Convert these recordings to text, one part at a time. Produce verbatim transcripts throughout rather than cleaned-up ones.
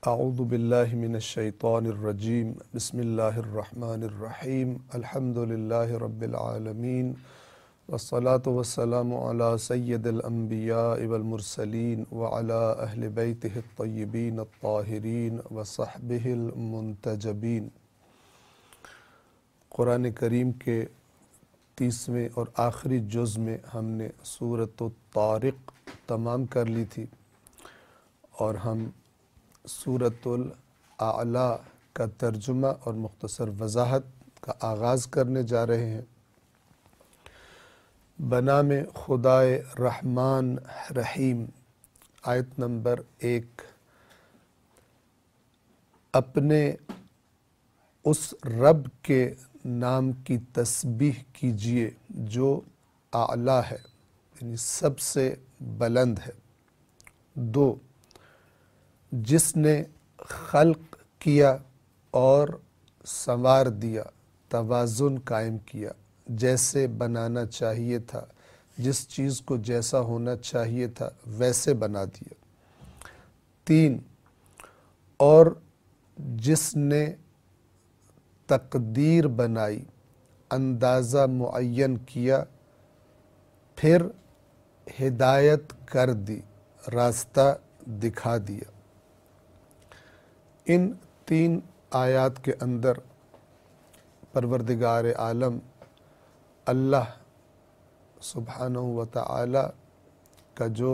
اعوذ باللہ من الشیطان الرجیم بسم اللہ الرحمن الرحیم الحمد للہ رب العالمین والصلاة والسلام علی سید الانبیاء والمرسلین وعلی اہل بیتہ الطیبین الطاہرین وصحبہ المنتجبین۔ قرآن کریم کے تیسویں اور آخری جز میں ہم نے سورۃ الطارق تمام کر لی تھی اور ہم سورۃ الاعلیٰ کا ترجمہ اور مختصر وضاحت کا آغاز کرنے جا رہے ہیں۔ بنام خدائے رحمان رحیم، آیت نمبر ایک۔ اپنے اس رب کے نام کی تسبیح کیجئے جو اعلیٰ ہے، یعنی سب سے بلند ہے۔ دو، جس نے خلق کیا اور سنوار دیا، توازن قائم کیا، جیسے بنانا چاہیے تھا، جس چیز کو جیسا ہونا چاہیے تھا ویسے بنا دیا۔ تین، اور جس نے تقدیر بنائی، اندازہ معین کیا، پھر ہدایت کر دی، راستہ دکھا دیا۔ ان تین آیات کے اندر پروردگار عالم اللہ سبحانہ و تعالی کا جو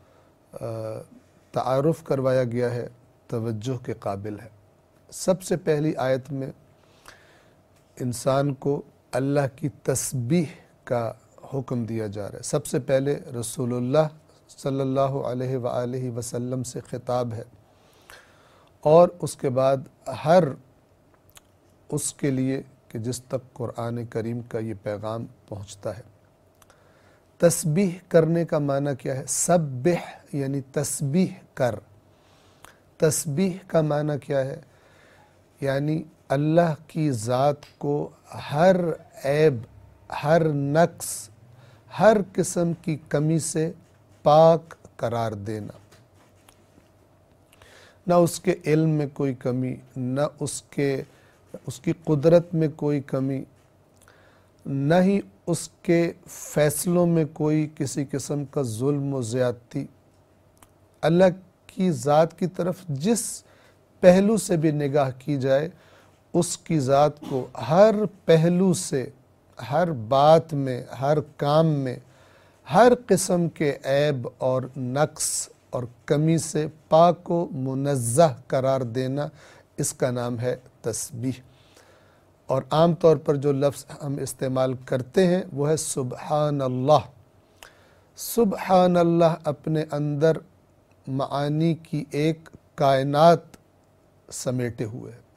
تعارف کروایا گیا ہے توجہ کے قابل ہے۔ سب سے پہلی آیت میں انسان کو اللہ کی تسبیح کا حکم دیا جا رہا ہے۔ سب سے پہلے رسول اللہ صلی اللہ علیہ وآلہ وسلم سے خطاب ہے، اور اس کے بعد ہر اس کے لیے کہ جس تک قرآن کریم کا یہ پیغام پہنچتا ہے۔ تسبیح کرنے کا معنی کیا ہے؟ سبح یعنی تسبیح کر۔ تسبیح کا معنی کیا ہے؟ یعنی اللہ کی ذات کو ہر عیب، ہر نقص، ہر قسم کی کمی سے پاک قرار دینا۔ نہ اس کے علم میں کوئی کمی، نہ اس کے اس کی قدرت میں کوئی کمی، نہ ہی اس کے فیصلوں میں کوئی کسی قسم کا ظلم و زیادتی۔ اللہ کی ذات کی طرف جس پہلو سے بھی نگاہ کی جائے، اس کی ذات کو ہر پہلو سے، ہر بات میں، ہر کام میں، ہر قسم کے عیب اور نقص اور کمی سے پاک و منزہ قرار دینا، اس کا نام ہے تسبیح۔ اور عام طور پر جو لفظ ہم استعمال کرتے ہیں وہ ہے سبحان اللہ۔ سبحان اللہ اپنے اندر معانی کی ایک کائنات سمیٹے ہوئے ہے،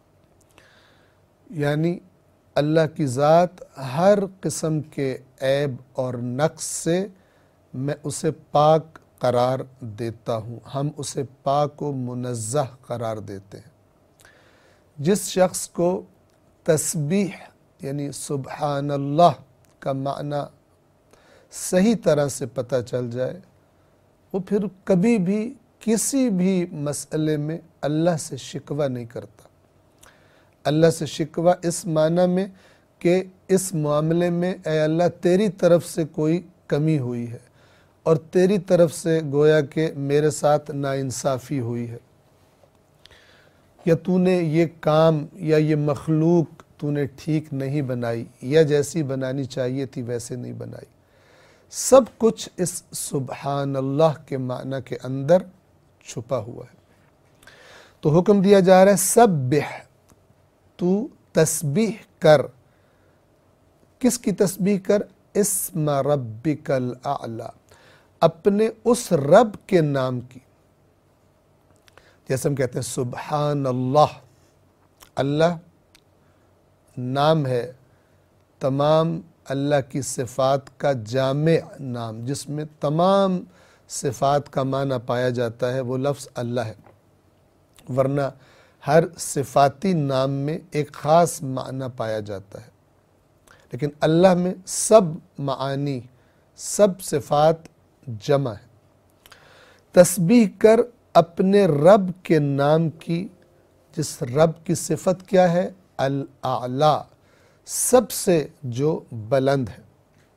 یعنی اللہ کی ذات ہر قسم کے عیب اور نقص سے میں اسے پاک قرار دیتا ہوں، ہم اسے پاک و منزہ قرار دیتے ہیں۔ جس شخص کو تسبیح یعنی سبحان اللہ کا معنی صحیح طرح سے پتہ چل جائے، وہ پھر کبھی بھی کسی بھی مسئلے میں اللہ سے شکوہ نہیں کرتا۔ اللہ سے شکوہ اس معنی میں کہ اس معاملے میں اے اللہ تیری طرف سے کوئی کمی ہوئی ہے، اور تیری طرف سے گویا کہ میرے ساتھ ناانصافی ہوئی ہے، یا تو نے یہ کام یا یہ مخلوق تو نے ٹھیک نہیں بنائی، یا جیسی بنانی چاہیے تھی ویسے نہیں بنائی۔ سب کچھ اس سبحان اللہ کے معنی کے اندر چھپا ہوا ہے۔ تو حکم دیا جا رہا ہے سبح، تو تسبیح کر۔ کس کی تسبیح کر؟ اسم ربک الاعلی، اپنے اس رب کے نام کی۔ جیسے ہم کہتے ہیں سبحان اللہ، اللہ نام ہے، تمام اللہ کی صفات کا جامع نام، جس میں تمام صفات کا معنی پایا جاتا ہے، وہ لفظ اللہ ہے۔ ورنہ ہر صفاتی نام میں ایک خاص معنی پایا جاتا ہے، لیکن اللہ میں سب معانی، سب صفات جمع ہے۔ تسبیح کر اپنے رب کے نام کی، جس رب کی صفت کیا ہے؟ الاعلی، سب سے جو بلند ہے۔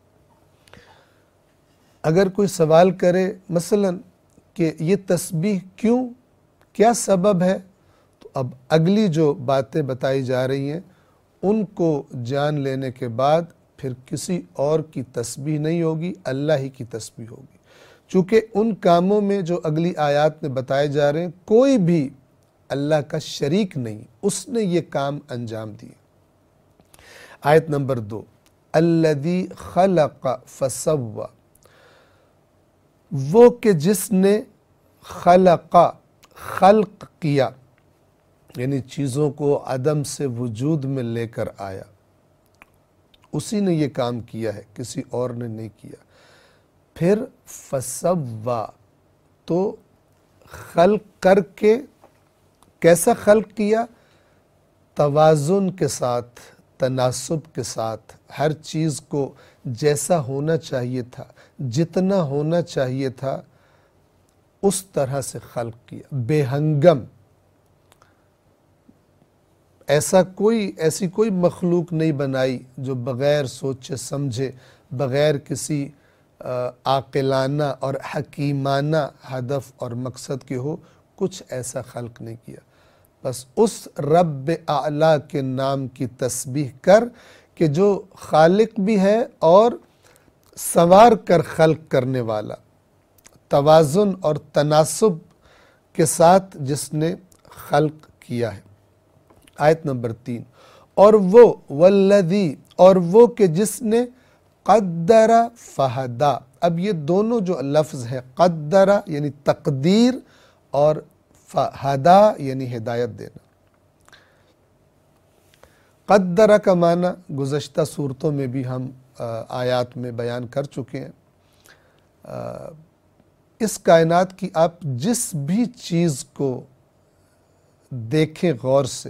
اگر کوئی سوال کرے مثلا کہ یہ تسبیح کیوں، کیا سبب ہے، تو اب اگلی جو باتیں بتائی جا رہی ہیں ان کو جان لینے کے بعد پھر کسی اور کی تسبیح نہیں ہوگی، اللہ ہی کی تسبیح ہوگی، چونکہ ان کاموں میں جو اگلی آیات میں بتائے جا رہے ہیں کوئی بھی اللہ کا شریک نہیں، اس نے یہ کام انجام دیے۔ آیت نمبر دو، الذی خلق فسوی، وہ کہ جس نے خلق، خلق کیا، یعنی چیزوں کو عدم سے وجود میں لے کر آیا، اسی نے یہ کام کیا ہے، کسی اور نے نہیں کیا۔ پھر فسوی، تو خلق کر کے کیسا خلق کیا؟ توازن کے ساتھ، تناسب کے ساتھ، ہر چیز کو جیسا ہونا چاہیے تھا، جتنا ہونا چاہیے تھا اس طرح سے خلق کیا، بے ہنگم۔ ایسا کوئی ایسی کوئی مخلوق نہیں بنائی جو بغیر سوچے سمجھے، بغیر کسی عاقلانہ اور حکیمانہ ہدف اور مقصد کے ہو، کچھ ایسا خلق نہیں کیا۔ بس اس رب اعلیٰ کے نام کی تسبیح کر کہ جو خالق بھی ہے اور سنوار کر خلق کرنے والا، توازن اور تناسب کے ساتھ جس نے خلق کیا ہے۔ آیت نمبر تین، اور وہ والذی، اور وہ کہ جس نے قدر فہدا۔ اب یہ دونوں جو لفظ ہے، قدر یعنی تقدیر اور فہدا یعنی ہدایت دینا۔ قدر کا معنی گزشتہ صورتوں میں بھی ہم آیات میں بیان کر چکے ہیں۔ اس کائنات کی آپ جس بھی چیز کو دیکھیں غور سے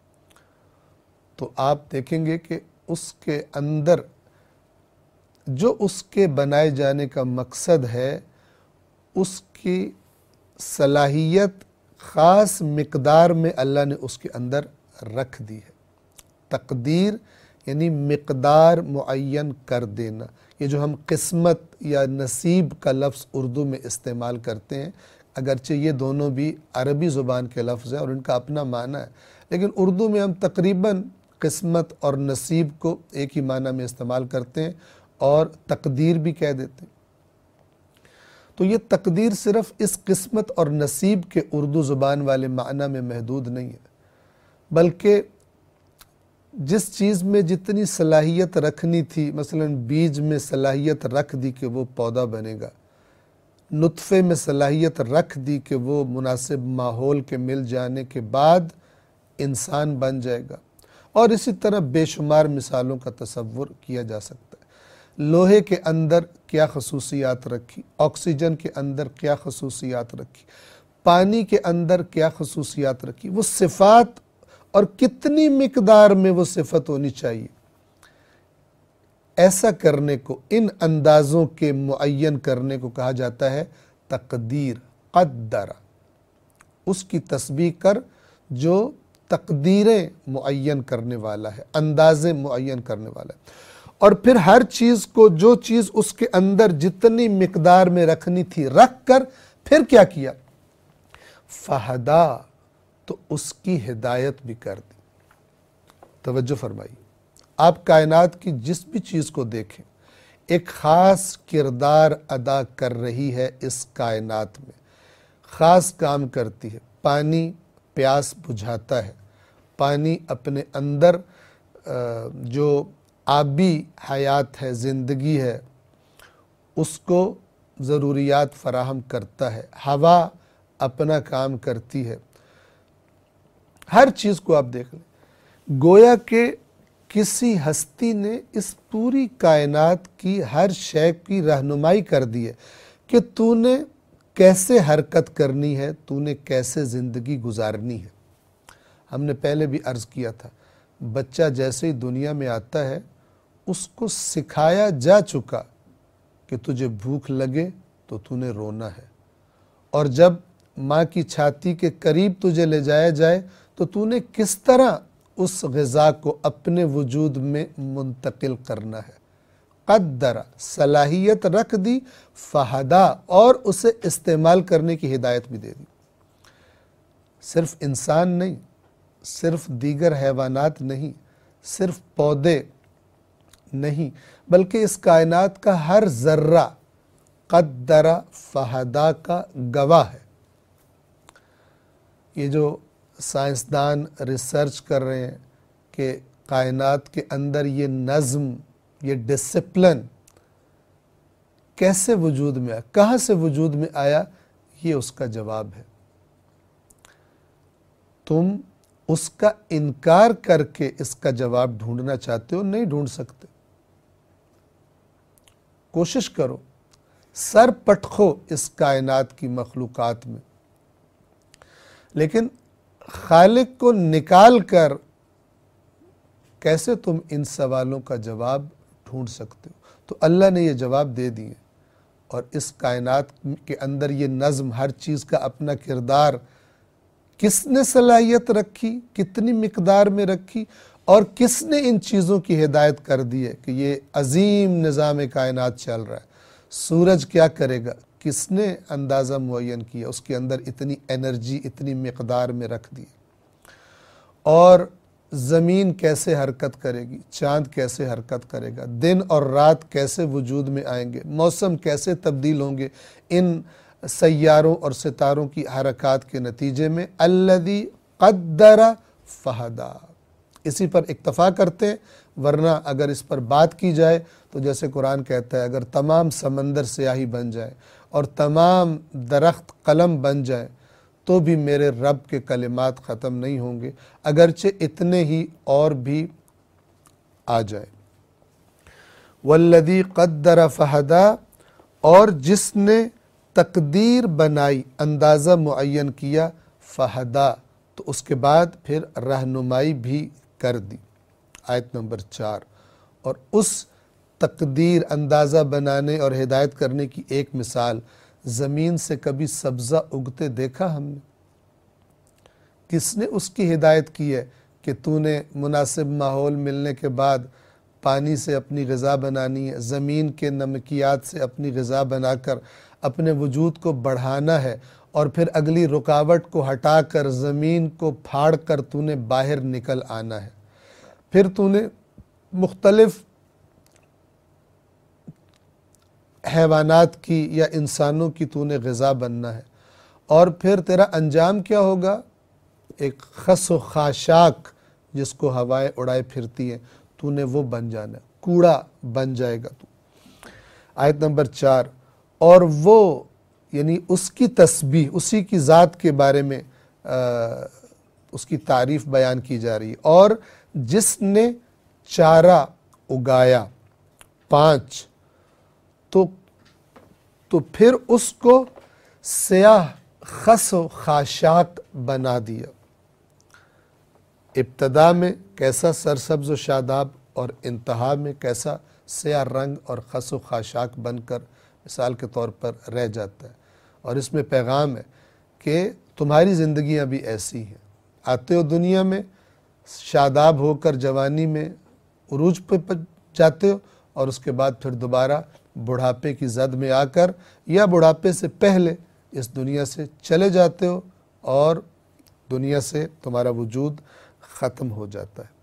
تو آپ دیکھیں گے کہ اس کے اندر جو اس کے بنائے جانے کا مقصد ہے، اس کی صلاحیت خاص مقدار میں اللہ نے اس کے اندر رکھ دی ہے۔ تقدیر یعنی مقدار معین کر دینا۔ یہ جو ہم قسمت یا نصیب کا لفظ اردو میں استعمال کرتے ہیں، اگرچہ یہ دونوں بھی عربی زبان کے لفظ ہیں اور ان کا اپنا معنی ہے، لیکن اردو میں ہم تقریباً قسمت اور نصیب کو ایک ہی معنی میں استعمال کرتے ہیں اور تقدیر بھی کہہ دیتے ہیں۔ تو یہ تقدیر صرف اس قسمت اور نصیب کے اردو زبان والے معنی میں محدود نہیں ہے، بلکہ جس چیز میں جتنی صلاحیت رکھنی تھی، مثلا بیج میں صلاحیت رکھ دی کہ وہ پودا بنے گا، نطفے میں صلاحیت رکھ دی کہ وہ مناسب ماحول کے مل جانے کے بعد انسان بن جائے گا، اور اسی طرح بے شمار مثالوں کا تصور کیا جا سکتا ہے۔ لوہے کے اندر کیا خصوصیات رکھی، آکسیجن کے اندر کیا خصوصیات رکھی، پانی کے اندر کیا خصوصیات رکھی، وہ صفات اور کتنی مقدار میں وہ صفت ہونی چاہیے، ایسا کرنے کو، ان اندازوں کے معین کرنے کو کہا جاتا ہے تقدیر۔ قدر، اس کی تسبیح کر جو تقدیریں معین کرنے والا ہے، اندازے معین کرنے والا ہے۔ اور پھر ہر چیز کو، جو چیز اس کے اندر جتنی مقدار میں رکھنی تھی رکھ کر پھر کیا کیا؟ فہدا، تو اس کی ہدایت بھی کر دی۔ توجہ فرمائی، آپ کائنات کی جس بھی چیز کو دیکھیں ایک خاص کردار ادا کر رہی ہے، اس کائنات میں خاص کام کرتی ہے۔ پانی پیاس بجھاتا ہے، پانی اپنے اندر جو آبی حیات ہے، زندگی ہے، اس کو ضروریات فراہم کرتا ہے۔ ہوا اپنا کام کرتی ہے۔ ہر چیز کو آپ دیکھ لیں، گویا کہ کسی ہستی نے اس پوری کائنات کی ہر شے کی رہنمائی کر دی ہے کہ تو نے کیسے حرکت کرنی ہے، تو نے کیسے زندگی گزارنی ہے۔ ہم نے پہلے بھی عرض کیا تھا، بچہ جیسے ہی دنیا میں آتا ہے اس کو سکھایا جا چکا کہ تجھے بھوک لگے تو تو نے رونا ہے، اور جب ماں کی چھاتی کے قریب تجھے لے جایا جائے تو تو نے کس طرح اس غذا کو اپنے وجود میں منتقل کرنا ہے۔ قدر، صلاحیت رکھ دی، فہدا، اور اسے استعمال کرنے کی ہدایت بھی دے دی۔ صرف انسان نہیں، صرف دیگر حیوانات نہیں، صرف پودے نہیں، بلکہ اس کائنات کا ہر ذرہ قدر فہدا کا گواہ ہے۔ یہ جو سائنسدان ریسرچ کر رہے ہیں کہ کائنات کے اندر یہ نظم، یہ ڈسپلن کیسے وجود میں آیا، کہاں سے وجود میں آیا، یہ اس کا جواب ہے۔ تم اس کا انکار کر کے اس کا جواب ڈھونڈنا چاہتے ہو، نہیں ڈھونڈ سکتے۔ کوشش کرو، سر پٹخو اس کائنات کی مخلوقات میں، لیکن خالق کو نکال کر کیسے تم ان سوالوں کا جواب ڈھونڈ سکتے ہو؟ تو اللہ نے یہ جواب دے دیے، اور اس کائنات کے اندر یہ نظم، ہر چیز کا اپنا کردار، کس نے صلاحیت رکھی، کتنی مقدار میں رکھی، اور کس نے ان چیزوں کی ہدایت کر دی ہے کہ یہ عظیم نظام کائنات چل رہا ہے۔ سورج کیا کرے گا، کس نے اندازہ معین کیا، اس کے اندر اتنی انرجی، اتنی مقدار میں رکھ دی، اور زمین کیسے حرکت کرے گی، چاند کیسے حرکت کرے گا، دن اور رات کیسے وجود میں آئیں گے، موسم کیسے تبدیل ہوں گے ان سیاروں اور ستاروں کی حرکات کے نتیجے میں۔ الذی قدر فہدا، اسی پر اکتفا کرتے ہیں، ورنہ اگر اس پر بات کی جائے تو جیسے قرآن کہتا ہے، اگر تمام سمندر سیاہی بن جائے اور تمام درخت قلم بن جائے تو بھی میرے رب کے کلمات ختم نہیں ہوں گے، اگرچہ اتنے ہی اور بھی آ جائیں۔ والذی قدر فہدا، اور جس نے تقدیر بنائی، اندازہ معین کیا، فہدا، تو اس کے بعد پھر رہنمائی بھی کر دی۔ آیت نمبر چار، اور اس تقدیر، اندازہ بنانے اور ہدایت کرنے کی ایک مثال، زمین سے کبھی سبزہ اگتے دیکھا ہم نے؟ کس نے اس کی ہدایت کی ہے کہ تو نے مناسب ماحول ملنے کے بعد پانی سے اپنی غذا بنانی ہے، زمین کے نمکیات سے اپنی غذا بنا کر اپنے وجود کو بڑھانا ہے، اور پھر اگلی رکاوٹ کو ہٹا کر زمین کو پھاڑ کر تو نے باہر نکل آنا ہے، پھر تو نے مختلف حیوانات کی یا انسانوں کی تو نے غذا بننا ہے، اور پھر تیرا انجام کیا ہوگا؟ ایک خس و خاشاک جس کو ہوائیں اڑائے پھرتی ہیں، تو نے وہ بن جانا ہے، کوڑا بن جائے گا تو۔ آیت نمبر چار، اور وہ یعنی اس کی تسبیح، اسی کی ذات کے بارے میں اس کی تعریف بیان کی جا رہی ہے، اور جس نے چارہ اگایا، پانچ، تو تو پھر اس کو سیاہ خس و خاشاک بنا دیا۔ ابتدا میں کیسا سرسبز و شاداب، اور انتہا میں کیسا سیاہ رنگ اور خس و خاشاک بن کر مثال کے طور پر رہ جاتا ہے۔ اور اس میں پیغام ہے کہ تمہاری زندگیاں بھی ایسی ہیں، آتے ہو دنیا میں، شاداب ہو کر جوانی میں عروج پہ جاتے ہو، اور اس کے بعد پھر دوبارہ بڑھاپے کی زد میں آ کر یا بڑھاپے سے پہلے اس دنیا سے چلے جاتے ہو، اور دنیا سے تمہارا وجود ختم ہو جاتا ہے۔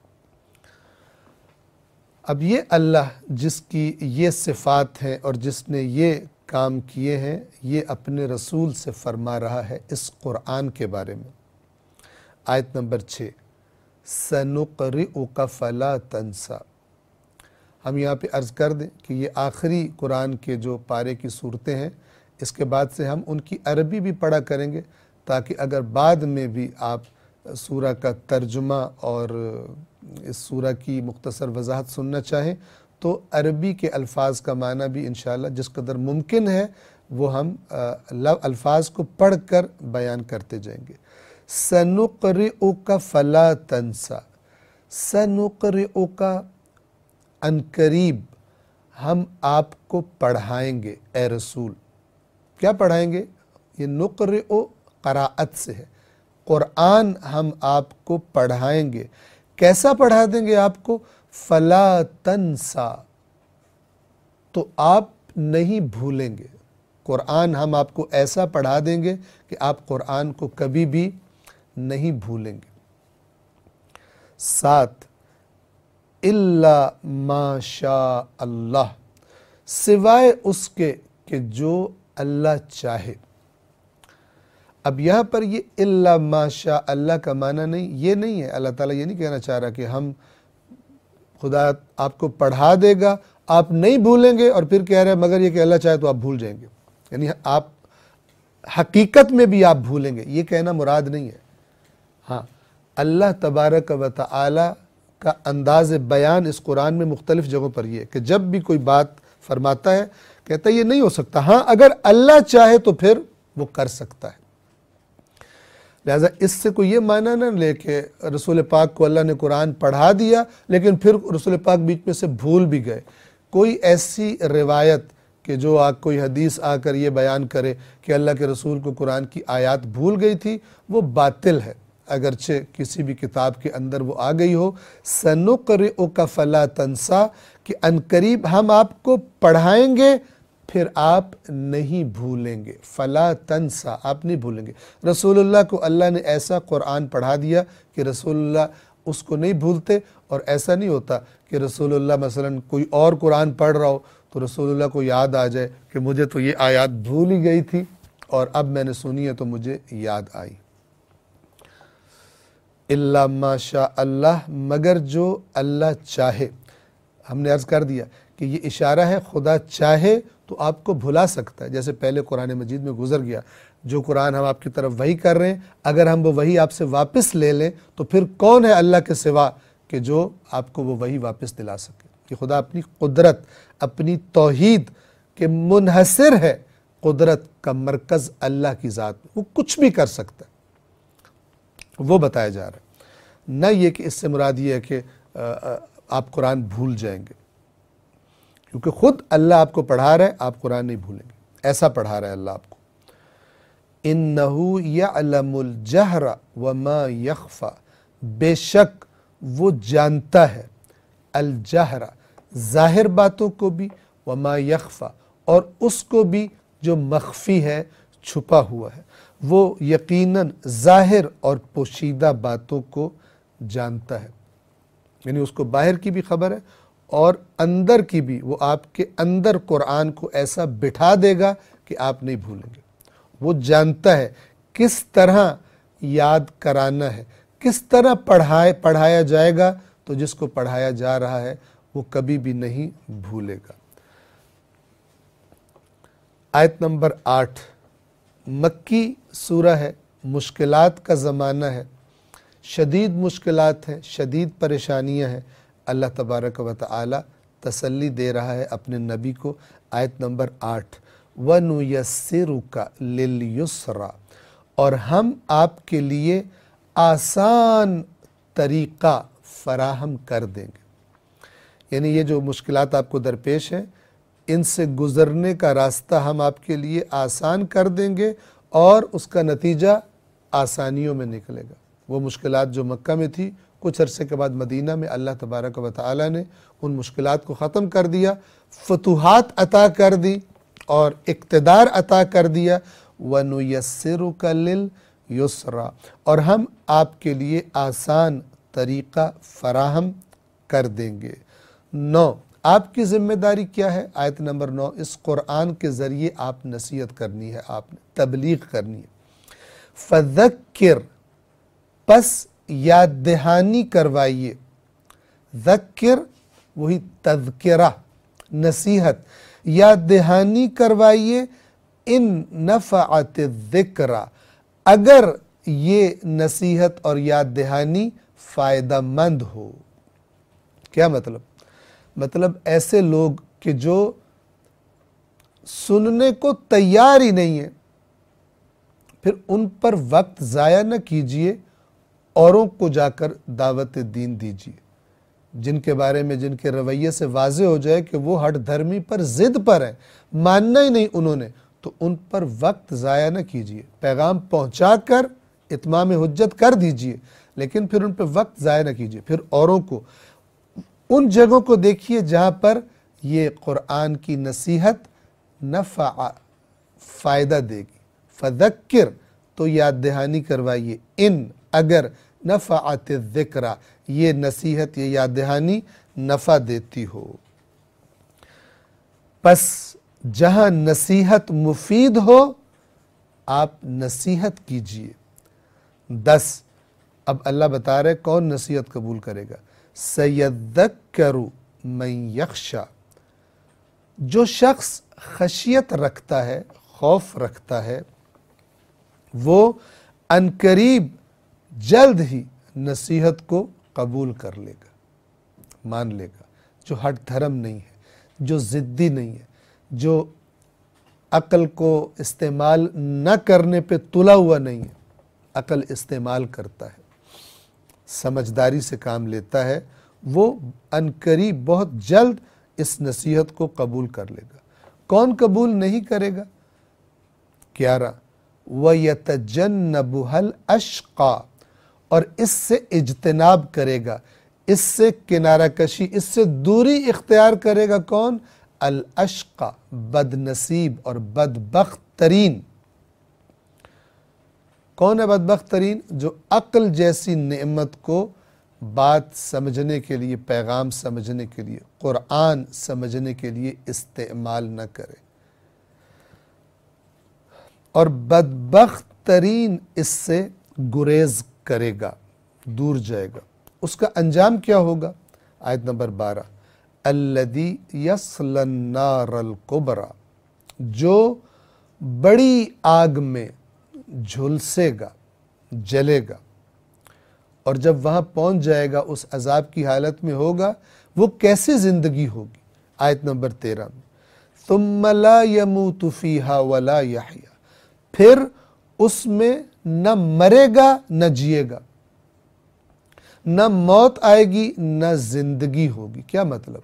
اب یہ اللہ جس کی یہ صفات ہیں اور جس نے یہ کام کیے ہیں، یہ اپنے رسول سے فرما رہا ہے اس قرآن کے بارے میں۔ آیت نمبر چھ، سَنُقْرِئُكَ فَلَا تَنْسَى۔ ہم یہاں پہ عرض کر دیں کہ یہ آخری قرآن کے جو پارے کی صورتیں ہیں، اس کے بعد سے ہم ان کی عربی بھی پڑھا کریں گے، تاکہ اگر بعد میں بھی آپ سورہ کا ترجمہ اور اس سورہ کی مختصر وضاحت سننا چاہیں تو عربی کے الفاظ کا معنی بھی انشاءاللہ جس قدر ممکن ہے وہ ہم الفاظ کو پڑھ کر بیان کرتے جائیں گے۔ سَنُقْرِئُكَ فَلَا تَنْسَى، سَنُقْرِئُكَ عنقریب ہم آپ کو پڑھائیں گے اے رسول۔ کیا پڑھائیں گے؟ یہ نقرئ قراءت سے ہے، قرآن ہم آپ کو پڑھائیں گے۔ کیسا پڑھا دیں گے آپ کو؟ فلا تنسا، تو آپ نہیں بھولیں گے۔ قرآن ہم آپ کو ایسا پڑھا دیں گے کہ آپ قرآن کو کبھی بھی نہیں بھولیں گے۔ سات، الا ما شاء اللہ، سوائے اس کے کہ جو اللہ چاہے۔ اب یہاں پر یہ الا ما شاء اللہ کا معنی نہیں، یہ نہیں ہے، اللہ تعالیٰ یہ نہیں کہنا چاہ رہا کہ ہم خدا آپ کو پڑھا دے گا، آپ نہیں بھولیں گے، اور پھر کہہ رہے ہیں مگر یہ کہ اللہ چاہے تو آپ بھول جائیں گے، یعنی آپ حقیقت میں بھی آپ بھولیں گے، یہ کہنا مراد نہیں ہے۔ ہاں، اللہ تبارک و تعالی کا انداز بیان اس قرآن میں مختلف جگہوں پر یہ ہے کہ جب بھی کوئی بات فرماتا ہے کہتا ہے یہ نہیں ہو سکتا، ہاں اگر اللہ چاہے تو پھر وہ کر سکتا ہے۔ لہٰذا اس سے کوئی یہ معنی نہ لے کہ رسول پاک کو اللہ نے قرآن پڑھا دیا لیکن پھر رسول پاک بیچ میں سے بھول بھی گئے۔ کوئی ایسی روایت کہ جو آ کوئی حدیث آ کر یہ بیان کرے کہ اللہ کے رسول کو قرآن کی آیات بھول گئی تھی، وہ باطل ہے، اگرچہ کسی بھی کتاب کے اندر وہ آ گئی ہو۔ سنقرئک فلا تنسا، کہ عنقریب ہم آپ کو پڑھائیں گے پھر آپ نہیں بھولیں گے۔ فلا تنسا، آپ نہیں بھولیں گے۔ رسول اللہ کو اللہ نے ایسا قرآن پڑھا دیا کہ رسول اللہ اس کو نہیں بھولتے، اور ایسا نہیں ہوتا کہ رسول اللہ مثلا کوئی اور قرآن پڑھ رہا ہو تو رسول اللہ کو یاد آ جائے کہ مجھے تو یہ آیات بھول ہی گئی تھی اور اب میں نے سنی ہے تو مجھے یاد آئی۔ الا ما شاء اللہ، مگر جو اللہ چاہے۔ ہم نے عرض کر دیا کہ یہ اشارہ ہے خدا چاہے تو آپ کو بھلا سکتا ہے، جیسے پہلے قرآن مجید میں گزر گیا، جو قرآن ہم آپ کی طرف وحی کر رہے ہیں اگر ہم وہ وحی آپ سے واپس لے لیں تو پھر کون ہے اللہ کے سوا کہ جو آپ کو وہ وحی واپس دلا سکے۔ کہ خدا اپنی قدرت، اپنی توحید کے منحصر ہے، قدرت کا مرکز اللہ کی ذات میں، وہ کچھ بھی کر سکتا ہے، وہ بتایا جا رہا ہے۔ نہ یہ کہ اس سے مراد یہ ہے کہ آپ قرآن بھول جائیں گے، کیونکہ خود اللہ آپ کو پڑھا رہا ہے، آپ قرآن نہیں بھولیں گے، ایسا پڑھا رہا ہے اللہ آپ کو۔ اِنَّهُ يَعْلَمُ الْجَهْرَ وَمَا يَخْفَى، بے شک وہ جانتا ہے، الجہر، ظاہر باتوں کو بھی، وما یخفی، اور اس کو بھی جو مخفی ہے، چھپا ہوا ہے۔ وہ یقیناً ظاہر اور پوشیدہ باتوں کو جانتا ہے، یعنی اس کو باہر کی بھی خبر ہے اور اندر کی بھی۔ وہ آپ کے اندر قرآن کو ایسا بٹھا دے گا کہ آپ نہیں بھولیں گے۔ وہ جانتا ہے کس طرح یاد کرانا ہے، کس طرح پڑھائے پڑھایا جائے گا، تو جس کو پڑھایا جا رہا ہے وہ کبھی بھی نہیں بھولے گا۔ آیت نمبر آٹھ، مکی سورہ ہے، مشکلات کا زمانہ ہے، شدید مشکلات ہیں، شدید پریشانیاں ہیں۔ اللہ تبارک و تعالی تسلی دے رہا ہے اپنے نبی کو۔ آیت نمبر آٹھ، وَنُيَسِّرُكَ لِلْيُسْرَى، اور ہم آپ کے لیے آسان طریقہ فراہم کر دیں گے، یعنی یہ جو مشکلات آپ کو درپیش ہیں ان سے گزرنے کا راستہ ہم آپ کے لیے آسان کر دیں گے، اور اس کا نتیجہ آسانیوں میں نکلے گا۔ وہ مشکلات جو مکہ میں تھی، کچھ عرصے کے بعد مدینہ میں اللہ تبارک و تعالی نے ان مشکلات کو ختم کر دیا، فتوحات عطا کر دی اور اقتدار عطا کر دیا۔ وَنُيَسِّرُكَ لِلْيُسْرَى، اور ہم آپ کے لیے آسان طریقہ فراہم کر دیں گے۔ نو، آپ کی ذمہ داری کیا ہے؟ آیت نمبر نو، اس قرآن کے ذریعے آپ نصیحت کرنی ہے، آپ نے تبلیغ کرنی ہے۔ فَذَكِّرْ، پس یاد دہانی کروائیے۔ ذکر وہی تذکرہ، نصیحت، یاد دہانی کروائیے۔ ان نفعت الذکر، اگر یہ نصیحت اور یاد دہانی فائدہ مند ہو۔ کیا مطلب؟ مطلب ایسے لوگ کہ جو سننے کو تیار ہی نہیں ہیں، پھر ان پر وقت ضائع نہ کیجئے، اوروں کو جا کر دعوت دین دیجئے، جن کے بارے میں جن کے رویے سے واضح ہو جائے کہ وہ ہٹ دھرمی پر ضد پر ہیں، ماننا ہی نہیں انہوں نے، تو ان پر وقت ضائع نہ کیجیے، پیغام پہنچا کر اتمام حجت کر دیجیے، لیکن پھر ان پہ وقت ضائع نہ کیجیے۔ پھر اوروں کو ان جگہوں کو دیکھیے جہاں پر یہ قرآن کی نصیحت نفع فائدہ دے گی، فذکر تو یاد دہانی کروائیے، ان اگر نفعت الذکرہ یہ نصیحت یہ یاد دہانی نفع دیتی ہو۔ پس جہاں نصیحت مفید ہو آپ نصیحت کیجئے۔ دس، اب اللہ بتا رہے کون نصیحت قبول کرے گا، سَيَذَّكَّرُ مَن یخشیٰ، جو شخص خشیت رکھتا ہے، خوف رکھتا ہے، وہ عنقریب جلد ہی نصیحت کو قبول کر لے گا، مان لے گا۔ جو ہٹ دھرم نہیں ہے، جو ضدی نہیں ہے، جو عقل کو استعمال نہ کرنے پہ تلا ہوا نہیں ہے، عقل استعمال کرتا ہے، سمجھداری سے کام لیتا ہے، وہ عنقریب بہت جلد اس نصیحت کو قبول کر لے گا۔ کون قبول نہیں کرے گا؟ گیارہ، وَيَتَجَنَّبُهَا الْأَشْقَى، اور اس سے اجتناب کرے گا، اس سے کنارہ کشی، اس سے دوری اختیار کرے گا کون؟ الاشقى، بد نصیب اور بدبخت ترین۔ کون ہے بدبخت ترین؟ جو عقل جیسی نعمت کو بات سمجھنے کے لیے، پیغام سمجھنے کے لیے، قرآن سمجھنے کے لیے استعمال نہ کرے، اور بدبخت ترین اس سے گریز کرے گا، دور جائے گا۔ اس کا انجام کیا ہوگا؟ آیت نمبر بارہ، الذی یصلی النار الکبریٰ، جو بڑی آگ میں جھلسے گا، جلے گا، اور جب وہاں پہنچ جائے گا اس عذاب کی حالت میں ہوگا، وہ کیسی زندگی ہوگی؟ آیت نمبر تیرہ میں، ثم لا یموت فیہا ولا یحییٰ، پھر اس میں نہ مرے گا نہ جیے گا، نہ موت آئے گی نہ زندگی ہوگی۔ کیا مطلب؟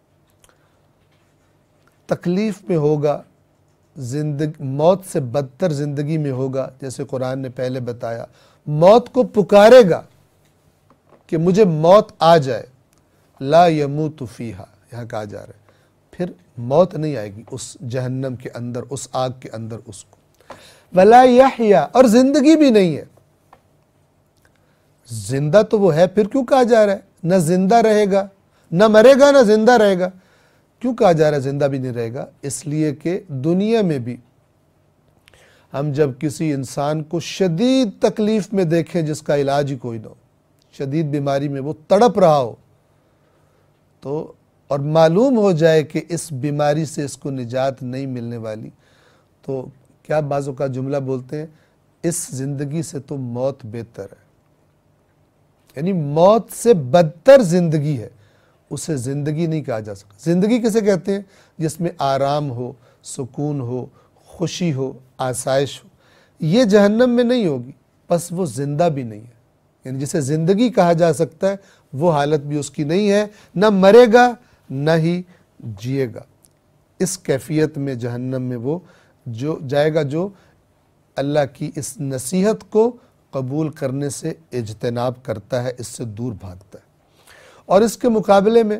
تکلیف میں ہوگا، زندگی موت سے بدتر زندگی میں ہوگا، جیسے قرآن نے پہلے بتایا، موت کو پکارے گا کہ مجھے موت آ جائے، لا یموت فیہا یہاں کہا جا رہا ہے، پھر موت نہیں آئے گی اس جہنم کے اندر، اس آگ کے اندر اس کو، ولا یحییٰ، اور زندگی بھی نہیں ہے۔ زندہ تو وہ ہے، پھر کیوں کہا جا رہا ہے نہ زندہ رہے گا، نہ مرے گا نہ زندہ رہے گا؟ کیوں کہا جا رہا ہے زندہ بھی نہیں رہے گا؟ اس لیے کہ دنیا میں بھی ہم جب کسی انسان کو شدید تکلیف میں دیکھیں جس کا علاج ہی کوئی نہ ہو، شدید بیماری میں وہ تڑپ رہا ہو، تو اور معلوم ہو جائے کہ اس بیماری سے اس کو نجات نہیں ملنے والی، تو کیا بعضوں کا جملہ بولتے ہیں، اس زندگی سے تو موت بہتر ہے، یعنی موت سے بدتر زندگی ہے، اسے زندگی نہیں کہا جا سکتا۔ زندگی کسے کہتے ہیں؟ جس میں آرام ہو، سکون ہو، خوشی ہو، آسائش ہو، یہ جہنم میں نہیں ہوگی، بس وہ زندہ بھی نہیں ہے، یعنی جسے زندگی کہا جا سکتا ہے وہ حالت بھی اس کی نہیں ہے، نہ مرے گا نہ ہی جیے گا۔ اس کیفیت میں جہنم میں وہ جو جائے گا جو اللہ کی اس نصیحت کو قبول کرنے سے اجتناب کرتا ہے، اس سے دور بھاگتا ہے۔ اور اس کے مقابلے میں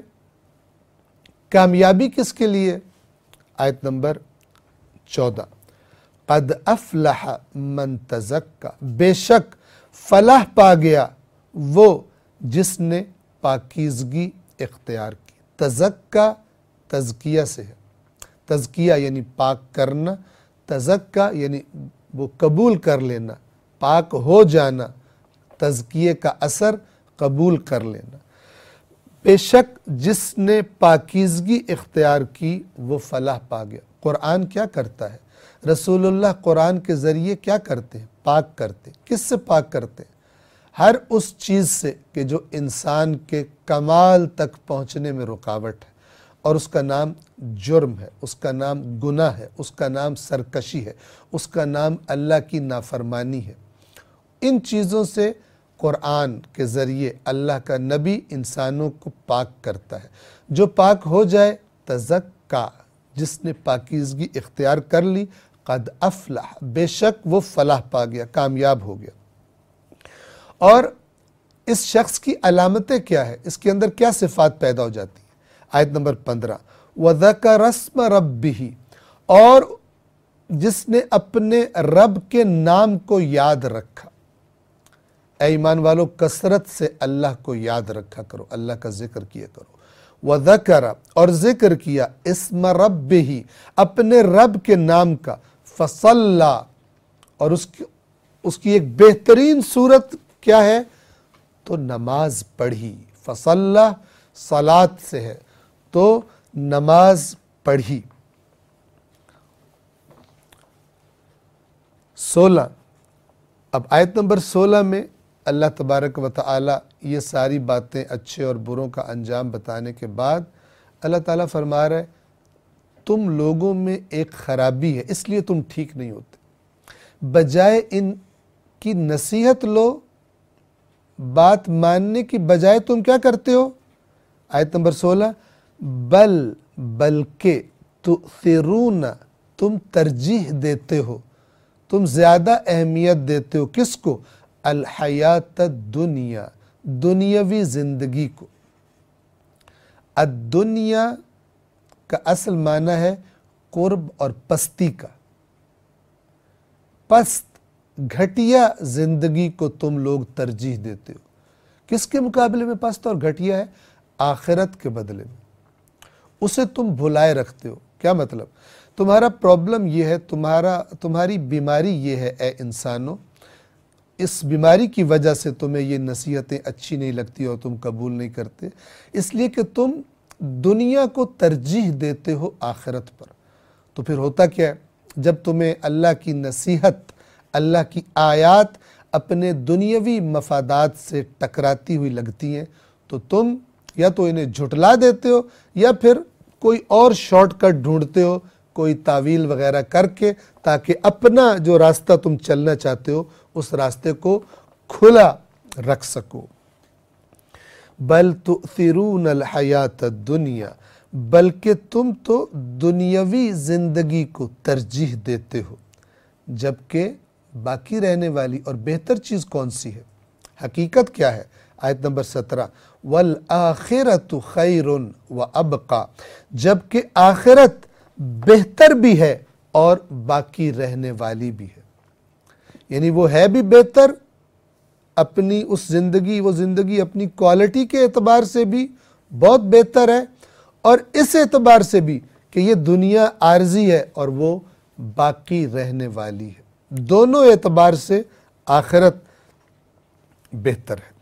کامیابی کس کے لیے؟ آیت نمبر چودہ، قد افلح من تزکا، بے شک فلاح پا گیا وہ جس نے پاکیزگی اختیار کی۔ تزکا تزکیہ سے ہے، تزکیہ یعنی پاک کرنا، تزکا یعنی وہ قبول کر لینا، پاک ہو جانا، تزکیے کا اثر قبول کر لینا۔ بے شک جس نے پاکیزگی اختیار کی وہ فلاح پا گیا۔ قرآن کیا کرتا ہے؟ رسول اللہ قرآن کے ذریعے کیا کرتے ہیں؟ پاک کرتے ہیں۔ کس سے پاک کرتے ہیں؟ ہر اس چیز سے کہ جو انسان کے کمال تک پہنچنے میں رکاوٹ ہے، اور اس کا نام جرم ہے، اس کا نام گناہ ہے، اس کا نام سرکشی ہے، اس کا نام اللہ کی نافرمانی ہے۔ ان چیزوں سے قرآن کے ذریعے اللہ کا نبی انسانوں کو پاک کرتا ہے۔ جو پاک ہو جائے، تزکا، جس نے پاکیزگی اختیار کر لی، قد افلح، بے شک وہ فلاح پا گیا، کامیاب ہو گیا۔ اور اس شخص کی علامتیں کیا ہے، اس کے اندر کیا صفات پیدا ہو جاتی ہیں؟ آیت نمبر پندرہ، وَذَكَرَ اسْمَ رَبِّهِ، اور جس نے اپنے رب کے نام کو یاد رکھا۔ اے ایمان والو، کثرت سے اللہ کو یاد رکھا کرو، اللہ کا ذکر کیا کرو۔ وَذَكَرَ، اور ذکر کیا، اسم ربہ، اپنے رب کے نام کا، فصلہ، اور اس کی اس کی ایک بہترین صورت کیا ہے؟ تو نماز پڑھی۔ فصلہ صلاۃ سے ہے، تو نماز پڑھی۔ سولہ، اب آیت نمبر سولہ میں اللہ تبارک و تعالی یہ ساری باتیں اچھے اور بروں کا انجام بتانے کے بعد اللہ تعالیٰ فرما رہا ہے تم لوگوں میں ایک خرابی ہے، اس لیے تم ٹھیک نہیں ہوتے۔ بجائے ان کی نصیحت لو، بات ماننے کی بجائے تم کیا کرتے ہو؟ آیت نمبر سولہ، بل بلکہ تؤثرون، تم ترجیح دیتے ہو، تم زیادہ اہمیت دیتے ہو کس کو؟ الحیات الدنیا، دنیاوی زندگی کو۔ الدنیا کا اصل معنی ہے قرب اور پستی کا۔ پست، گھٹیا زندگی کو تم لوگ ترجیح دیتے ہو۔ کس کے مقابلے میں پست اور گھٹیا ہے؟ آخرت کے بدلے میں۔ اسے تم بھلائے رکھتے ہو۔ کیا مطلب؟ تمہارا پرابلم یہ ہے، تمہارا تمہاری بیماری یہ ہے اے انسانوں، اس بیماری کی وجہ سے تمہیں یہ نصیحتیں اچھی نہیں لگتی اور تم قبول نہیں کرتے، اس لیے کہ تم دنیا کو ترجیح دیتے ہو آخرت پر۔ تو پھر ہوتا کیا ہے؟ جب تمہیں اللہ کی نصیحت، اللہ کی آیات اپنے دنیاوی مفادات سے ٹکراتی ہوئی لگتی ہیں تو تم یا تو انہیں جھٹلا دیتے ہو یا پھر کوئی اور شارٹ کٹ ڈھونڈتے ہو، کوئی تعویل وغیرہ کر کے، تاکہ اپنا جو راستہ تم چلنا چاہتے ہو اس راستے کو کھلا رکھ سکو۔ بل تؤثرون الحیات الدنیا، بلکہ تم تو دنیاوی زندگی کو ترجیح دیتے ہو، جبکہ باقی رہنے والی اور بہتر چیز کون سی ہے؟ حقیقت کیا ہے؟ آیت نمبر سترہ، وَالْآخِرَةُ خَيْرٌ وَأَبْقَى، جبکہ آخرت بہتر بھی ہے اور باقی رہنے والی بھی ہے۔ یعنی وہ ہے بھی بہتر، اپنی اس زندگی وہ زندگی اپنی کوالٹی کے اعتبار سے بھی بہت بہتر ہے، اور اس اعتبار سے بھی کہ یہ دنیا عارضی ہے اور وہ باقی رہنے والی ہے۔ دونوں اعتبار سے آخرت بہتر ہے۔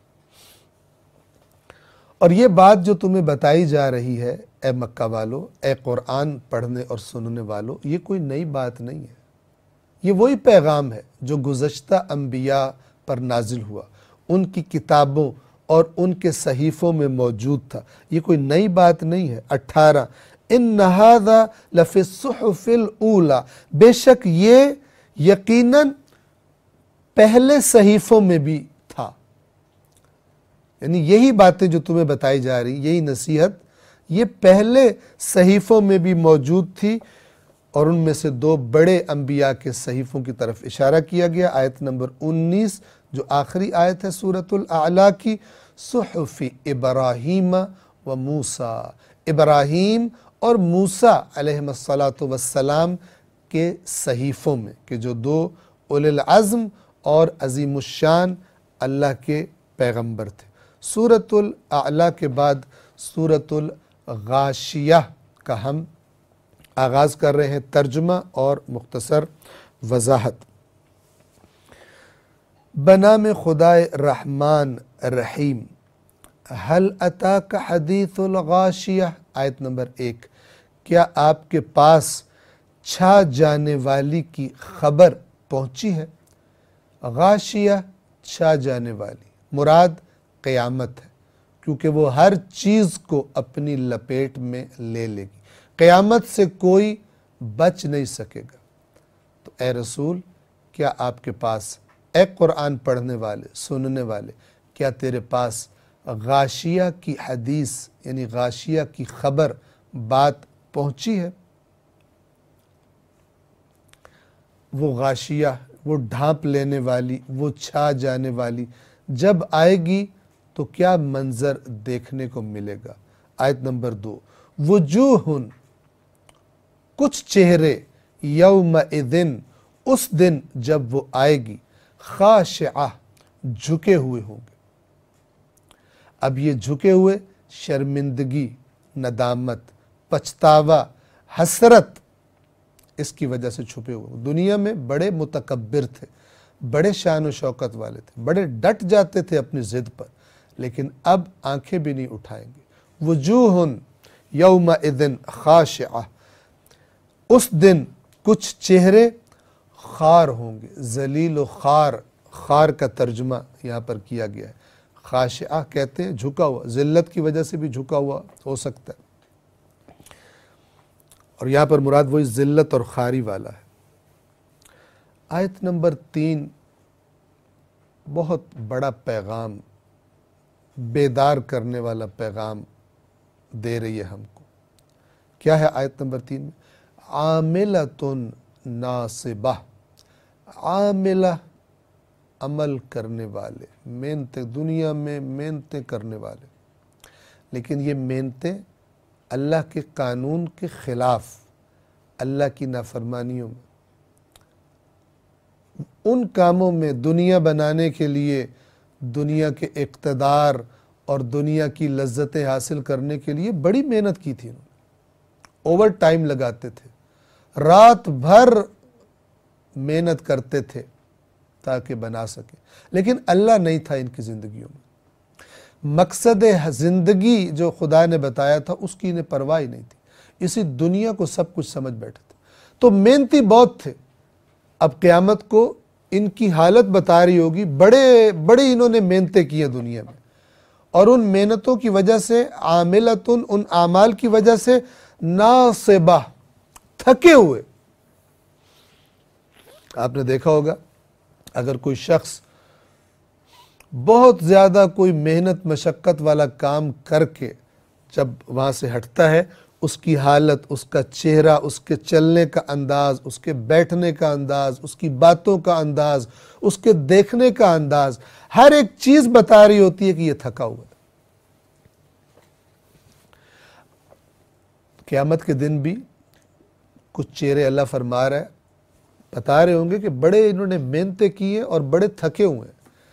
اور یہ بات جو تمہیں بتائی جا رہی ہے اے مکہ والو، اے قرآن پڑھنے اور سننے والو، یہ کوئی نئی بات نہیں ہے، یہ وہی پیغام ہے جو گزشتہ انبیاء پر نازل ہوا، ان کی کتابوں اور ان کے صحیفوں میں موجود تھا، یہ کوئی نئی بات نہیں ہے۔ اٹھارہ، ان ھذا لفی الصحف الاولی، بے شک یہ یقیناً پہلے صحیفوں میں بھی تھا، یعنی یہی باتیں جو تمہیں بتائی جا رہی، یہی نصیحت، یہ پہلے صحیفوں میں بھی موجود تھی، اور ان میں سے دو بڑے انبیاء کے صحیفوں کی طرف اشارہ کیا گیا۔ آیت نمبر انیس جو آخری آیت ہے سورۃ الاعلیٰ کی، صحف ابراہیم و موسیٰ، ابراہیم اور موسیٰ علیہ السلام کے صحیفوں میں، کہ جو دو اولی العزم اور عظیم الشان اللہ کے پیغمبر تھے۔ سورۃ الاعلیٰ کے بعد سورۃ الغاشیہ کا ہم آغاز کر رہے ہیں ترجمہ اور مختصر وضاحت۔ بنام خدائے رحمان رحیم، هل اتاک حدیث الغاشیہ، آیت نمبر ایک، کیا آپ کے پاس چھا جانے والی کی خبر پہنچی ہے؟ غاشیہ، چھا جانے والی، مراد قیامت ہے، کیونکہ وہ ہر چیز کو اپنی لپیٹ میں لے لے گی، قیامت سے کوئی بچ نہیں سکے گا۔ تو اے رسول، کیا آپ کے پاس، اے قرآن پڑھنے والے سننے والے، کیا تیرے پاس غاشیہ کی حدیث یعنی غاشیہ کی خبر، بات پہنچی ہے؟ وہ غاشیہ، وہ ڈھانپ لینے والی، وہ چھا جانے والی جب آئے گی تو کیا منظر دیکھنے کو ملے گا۔ آیت نمبر دو، وجوہ، کچھ چہرے، یومئذن، اس دن جب وہ آئے گی، خاشعہ، جھکے ہوئے ہوں گے۔ اب یہ جھکے ہوئے شرمندگی، ندامت، پچھتاوا، حسرت، اس کی وجہ سے چھپے ہوئے۔ دنیا میں بڑے متکبر تھے، بڑے شان و شوکت والے تھے، بڑے ڈٹ جاتے تھے اپنی ضد پر، لیکن اب آنکھیں بھی نہیں اٹھائیں گے۔ وجوہ یومئذ خاشعہ، اس دن کچھ چہرے خار ہوں گے، ذلیل و خار، خار کا ترجمہ یہاں پر کیا گیا ہے۔ خاشعہ کہتے ہیں جھکا ہوا، ذلت کی وجہ سے بھی جھکا ہوا ہو سکتا ہے، اور یہاں پر مراد وہی ذلت اور خاری والا ہے۔ آیت نمبر تین بہت بڑا پیغام، بیدار کرنے والا پیغام دے رہی ہے ہم کو۔ کیا ہے آیت نمبر تین میں؟ عاملۃ ناصبہ، عاملہ، عمل کرنے والے، محنتیں، دنیا میں محنتیں کرنے والے، لیکن یہ محنتیں اللہ کے قانون کے خلاف، اللہ کی نافرمانیوں میں، ان کاموں میں، دنیا بنانے کے لیے، دنیا کے اقتدار اور دنیا کی لذتیں حاصل کرنے کے لیے بڑی محنت کی تھی انہوں نے، اوور ٹائم لگاتے تھے، رات بھر محنت کرتے تھے تاکہ بنا سکیں، لیکن اللہ نہیں تھا ان کی زندگیوں میں۔ مقصد زندگی جو خدا نے بتایا تھا اس کی انہیں پرواہ نہیں تھی، اسی دنیا کو سب کچھ سمجھ بیٹھے تھے، تو محنتی بہت تھے۔ اب قیامت کو ان کی حالت بتا رہی ہوگی، بڑے بڑے انہوں نے محنتیں کی ہیں دنیا میں، اور ان محنتوں کی وجہ سے، عاملتن، ان اعمال کی وجہ سے، ناصبہ، تھکے ہوئے۔ آپ نے دیکھا ہوگا اگر کوئی شخص بہت زیادہ کوئی محنت مشقت والا کام کر کے جب وہاں سے ہٹتا ہے، اس کی حالت، اس کا چہرہ، اس کے چلنے کا انداز، اس کے بیٹھنے کا انداز، اس کی باتوں کا انداز، اس کے دیکھنے کا انداز، ہر ایک چیز بتا رہی ہوتی ہے کہ یہ تھکا ہوا ہے۔ قیامت کے دن بھی کچھ چہرے اللہ فرما رہا ہے، بتا رہے ہوں گے کہ بڑے انہوں نے محنتیں کی ہیں اور بڑے تھکے ہوئے ہیں،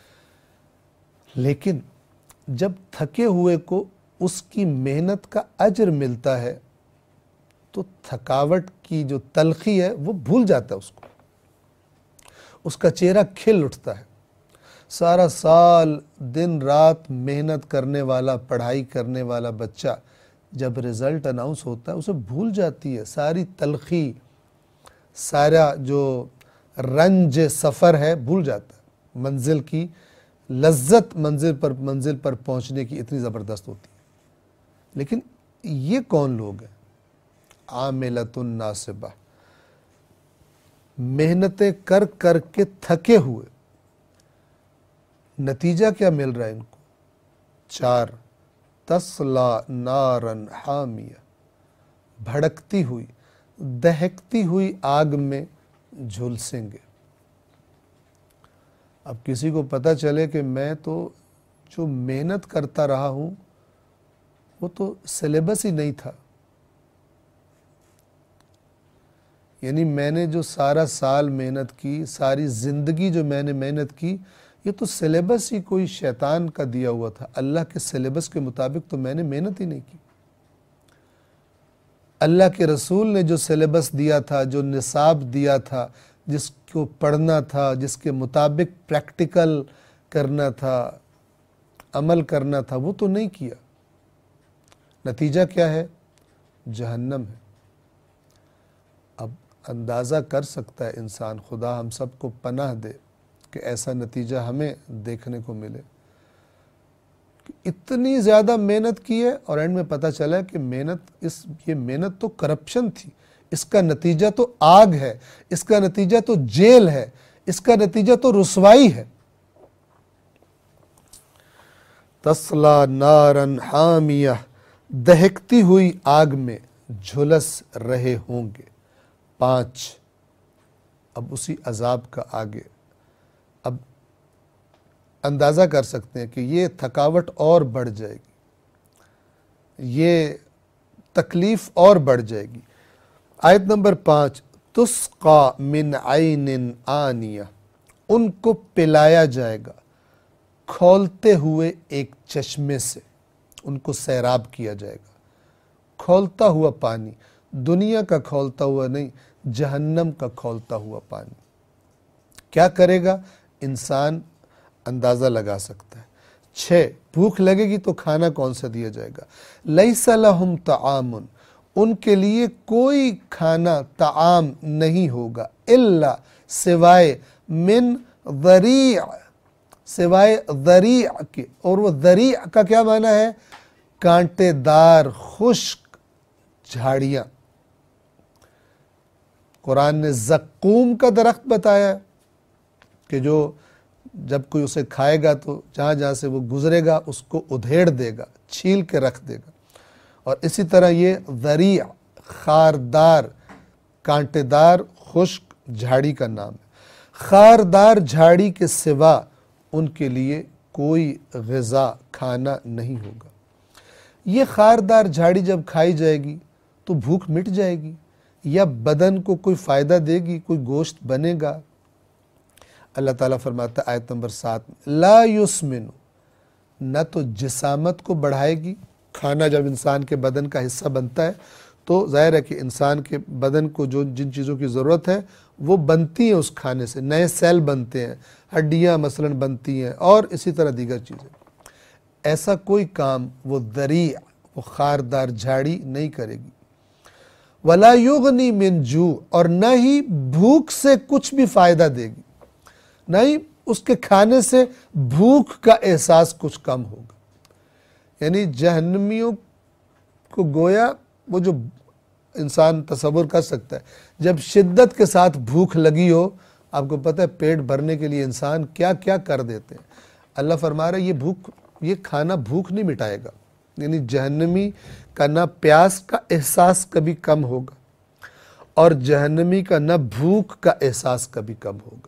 لیکن جب تھکے ہوئے کو اس کی محنت کا اجر ملتا ہے تو تھکاوٹ کی جو تلخی ہے وہ بھول جاتا ہے، اس کو، اس کا چہرہ کھل اٹھتا ہے۔ سارا سال دن رات محنت کرنے والا، پڑھائی کرنے والا بچہ جب رزلٹ اناؤنس ہوتا ہے اسے بھول جاتی ہے ساری تلخی، سارا جو رنج سفر ہے بھول جاتا ہے۔ منزل کی لذت منزل پر منزل پر پہنچنے کی اتنی زبردست ہوتی ہے، لیکن یہ کون لوگ ہیں؟ عاملۃ ناصبہ، محنتیں کر کر کے تھکے ہوئے، نتیجہ کیا مل رہا ہے ان کو؟ چار، تسلا نارا حامیہ، بھڑکتی ہوئی، دہکتی ہوئی آگ میں جھلسیں گے۔ اب کسی کو پتہ چلے کہ میں تو جو محنت کرتا رہا ہوں وہ تو سلیبس ہی نہیں تھا، یعنی میں نے جو سارا سال محنت کی، ساری زندگی جو میں نے محنت کی، یہ تو سلیبس ہی کوئی شیطان کا دیا ہوا تھا، اللہ کے سلیبس کے مطابق تو میں نے محنت ہی نہیں کی۔ اللہ کے رسول نے جو سلیبس دیا تھا، جو نصاب دیا تھا، جس کو پڑھنا تھا، جس کے مطابق پریکٹیکل کرنا تھا، عمل کرنا تھا، وہ تو نہیں کیا۔ نتیجہ کیا ہے؟ جہنم ہے۔ اب اندازہ کر سکتا ہے انسان، خدا ہم سب کو پناہ دے کہ ایسا نتیجہ ہمیں دیکھنے کو ملے، کہ اتنی زیادہ محنت کی ہے اور اینڈ میں پتہ چلا کہ محنت اس یہ محنت تو کرپشن تھی، اس کا نتیجہ تو آگ ہے، اس کا نتیجہ تو جیل ہے، اس کا نتیجہ تو رسوائی ہے۔ تسلا نارا حامیہ، دہکتی ہوئی آگ میں جھلس رہے ہوں گے۔ پانچ، اب اسی عذاب کا آگے اب اندازہ کر سکتے ہیں کہ یہ تھکاوٹ اور بڑھ جائے گی، یہ تکلیف اور بڑھ جائے گی۔ آیت نمبر پانچ، تسقا من عین آنیہ، ان کو پلایا جائے گا کھولتے ہوئے ایک چشمے سے، ان کو سیراب کیا جائے گا، کھولتا ہوا پانی، دنیا کا کھولتا ہوا نہیں، جہنم کا کھولتا ہوا پانی۔ کیا کرے گا انسان اندازہ لگا سکتا ہے۔ چھ، بھوک لگے گی تو کھانا کون سا دیا جائے گا؟ لیس لہم طعام، ان کے لیے کوئی کھانا طعام نہیں ہوگا، الا سوائے من ضریع، سوائے ضریع کے، اور وہ ضریع کا کیا معنی ہے؟ کانٹے دار خشک جھاڑیاں۔ قرآن نے زقوم کا درخت بتایا کہ جو جب کوئی اسے کھائے گا تو جہاں جہاں سے وہ گزرے گا اس کو ادھیڑ دے گا، چھیل کے رکھ دے گا۔ اور اسی طرح یہ ذریع خاردار کانٹے دار خشک جھاڑی کا نام ہے۔ خاردار جھاڑی کے سوا ان کے لیے کوئی غذا کھانا نہیں ہوگا۔ یہ خاردار جھاڑی جب کھائی جائے گی تو بھوک مٹ جائے گی یا بدن کو کوئی فائدہ دے گی، کوئی گوشت بنے گا؟ اللہ تعالیٰ فرماتا ہے آیت نمبر سات میں، لا یسمن، نہ تو جسامت کو بڑھائے گی۔ کھانا جب انسان کے بدن کا حصہ بنتا ہے تو ظاہر ہے کہ انسان کے بدن کو جو جن چیزوں کی ضرورت ہے وہ بنتی ہیں، اس کھانے سے نئے سیل بنتے ہیں، ہڈیاں مثلاً بنتی ہیں اور اسی طرح دیگر چیزیں۔ ایسا کوئی کام وہ ذریع، وہ خاردار جھاڑی نہیں کرے گی۔ ولا یغنی من جوع، اور نہ ہی بھوک سے کچھ بھی فائدہ دے گی، نہ ہی اس کے کھانے سے بھوک کا احساس کچھ کم ہوگا۔ یعنی جہنمیوں کو گویا وہ جو انسان تصور کر سکتا ہے، جب شدت کے ساتھ بھوک لگی ہو، آپ کو پتہ ہے پیٹ بھرنے کے لیے انسان کیا کیا کر دیتے ہیں۔ اللہ فرما رہا ہے یہ بھوک، یہ کھانا بھوک نہیں مٹائے گا۔ یعنی جہنمی کا نہ پیاس کا احساس کبھی کم ہوگا اور جہنمی کا نہ بھوک کا احساس کبھی کم ہوگا۔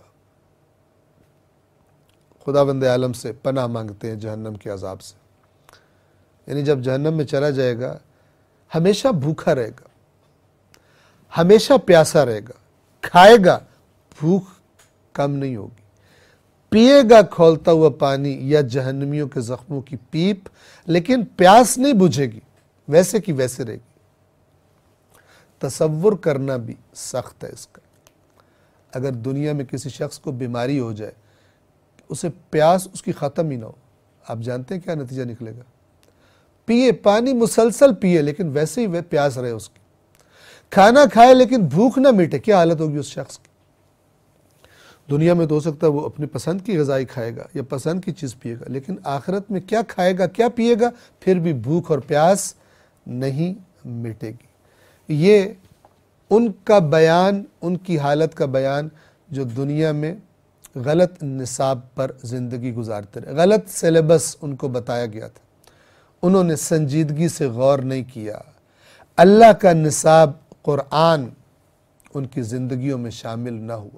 خدا بند عالم سے پناہ مانگتے ہیں جہنم کے عذاب سے۔ یعنی جب جہنم میں چلا جائے گا ہمیشہ بھوکا رہے گا، ہمیشہ پیاسا رہے گا، کھائے گا بھوک کم نہیں ہوگی، پیے گا کھولتا ہوا پانی یا جہنمیوں کے زخموں کی پیپ، لیکن پیاس نہیں بجھے گی، ویسے کی ویسے رہے گی۔ تصور کرنا بھی سخت ہے اس کا۔ اگر دنیا میں کسی شخص کو بیماری ہو جائے، اسے پیاس اس کی ختم ہی نہ ہو، آپ جانتے ہیں کیا نتیجہ نکلے گا؟ پیے پانی مسلسل پیے لیکن ویسے ہی وہ پیاس رہے اس کی، کھانا کھائے لیکن بھوک نہ مٹے، کیا حالت ہوگی اس شخص کی؟ دنیا میں تو ہو سکتا ہے وہ اپنی پسند کی غذائی کھائے گا یا پسند کی چیز پیے گا، لیکن آخرت میں کیا کھائے گا کیا پیے گا، پھر بھی بھوک اور پیاس نہیں مٹے گی۔ یہ ان کا بیان، ان کی حالت کا بیان جو دنیا میں غلط نصاب پر زندگی گزارتے رہے، غلط سلیبس ان کو بتایا گیا تھا، انہوں نے سنجیدگی سے غور نہیں کیا۔ اللہ کا نصاب قرآن ان کی زندگیوں میں شامل نہ ہوا،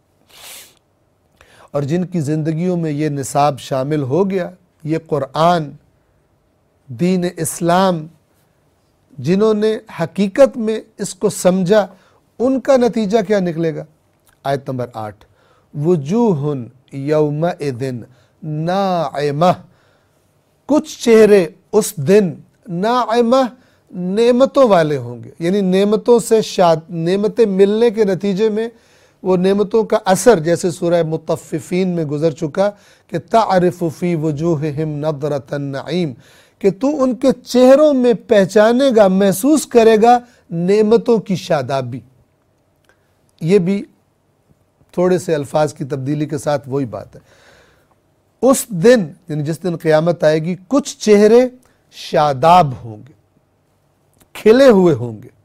اور جن کی زندگیوں میں یہ نصاب شامل ہو گیا، یہ قرآن، دین اسلام، جنہوں نے حقیقت میں اس کو سمجھا، ان کا نتیجہ کیا نکلے گا؟ آیت نمبر آٹھ، وجوہ یومئذ ناعمہ، کچھ چہرے اس دن ناعمہ، نعمتوں والے ہوں گے، یعنی نعمتوں سے شاد، نعمتیں ملنے کے نتیجے میں وہ نعمتوں کا اثر جیسے سورہ مطففین میں گزر چکا کہ تعرف فی وجوہہم نضرۃ النعیم، کہ تو ان کے چہروں میں پہچانے گا، محسوس کرے گا نعمتوں کی شادابی۔ یہ بھی تھوڑے سے الفاظ کی تبدیلی کے ساتھ وہی بات ہے۔ اس دن یعنی جس دن قیامت آئے گی، کچھ چہرے شاداب ہوں گے، کھلے ہوئے ہوں گے۔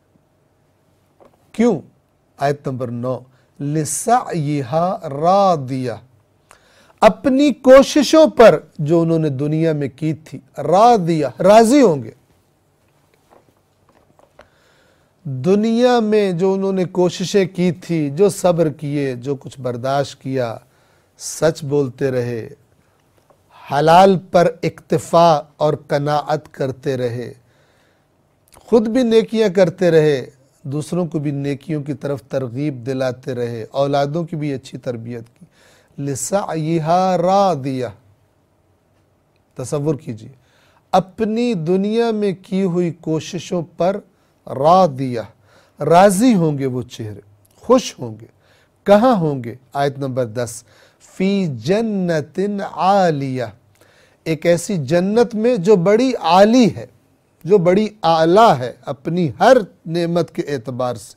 کیوں؟ آیت نمبر نو، لِسَعْيِهَا رَاضِيَةٌ، اپنی کوششوں پر جو انہوں نے دنیا میں کی تھی، راضیہ، راضی ہوں گے۔ دنیا میں جو انہوں نے کوششیں کی تھی، جو صبر کیے، جو کچھ برداشت کیا، سچ بولتے رہے، حلال پر اکتفا اور قناعت کرتے رہے، خود بھی نیکیاں کرتے رہے، دوسروں کو بھی نیکیوں کی طرف ترغیب دلاتے رہے، اولادوں کی بھی اچھی تربیت کی، لسعیہا راضیہ، تصور کیجیے اپنی دنیا میں کی ہوئی کوششوں پر راضیہ، راضی ہوں گے وہ چہرے، خوش ہوں گے۔ کہاں ہوں گے؟ آیت نمبر دس، فی جنت عالیہ، ایک ایسی جنت میں جو بڑی عالی ہے، جو بڑی اعلیٰ ہے اپنی ہر نعمت کے اعتبار سے۔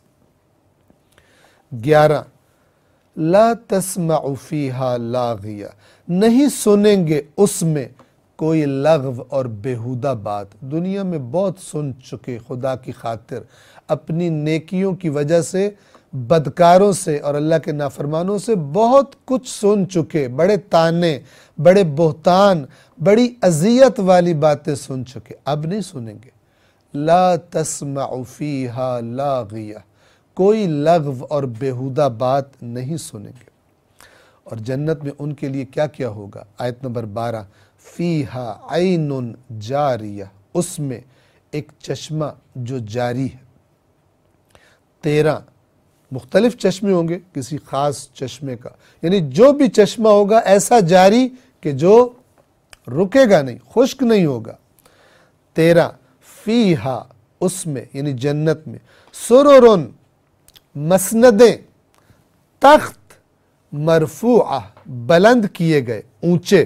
گیارہ، لا تسمع فیہا لاغیہ، نہیں سنیں گے اس میں کوئی لغو اور بیہودہ بات۔ دنیا میں بہت سن چکے خدا کی خاطر، اپنی نیکیوں کی وجہ سے بدکاروں سے اور اللہ کے نافرمانوں سے بہت کچھ سن چکے، بڑے تانے، بڑے بہتان، بڑی اذیت والی باتیں سن چکے، اب نہیں سنیں گے۔ لا تسمع فیہا لاغیہ، کوئی لغو اور بیہودہ بات نہیں سنیں گے۔ اور جنت میں ان کے لیے کیا کیا ہوگا؟ آیت نمبر بارہ، فیہا عین جاریہ، اس میں ایک چشمہ جو جاری ہے۔ تیرہ، مختلف چشمے ہوں گے، کسی خاص چشمے کا، یعنی جو بھی چشمہ ہوگا ایسا جاری کہ جو رکے گا نہیں، خشک نہیں ہوگا۔ تیرہ، فیہا، اس میں یعنی جنت میں، سررن، مسندیں، تخت، مرفوعہ، بلند کیے گئے، اونچے۔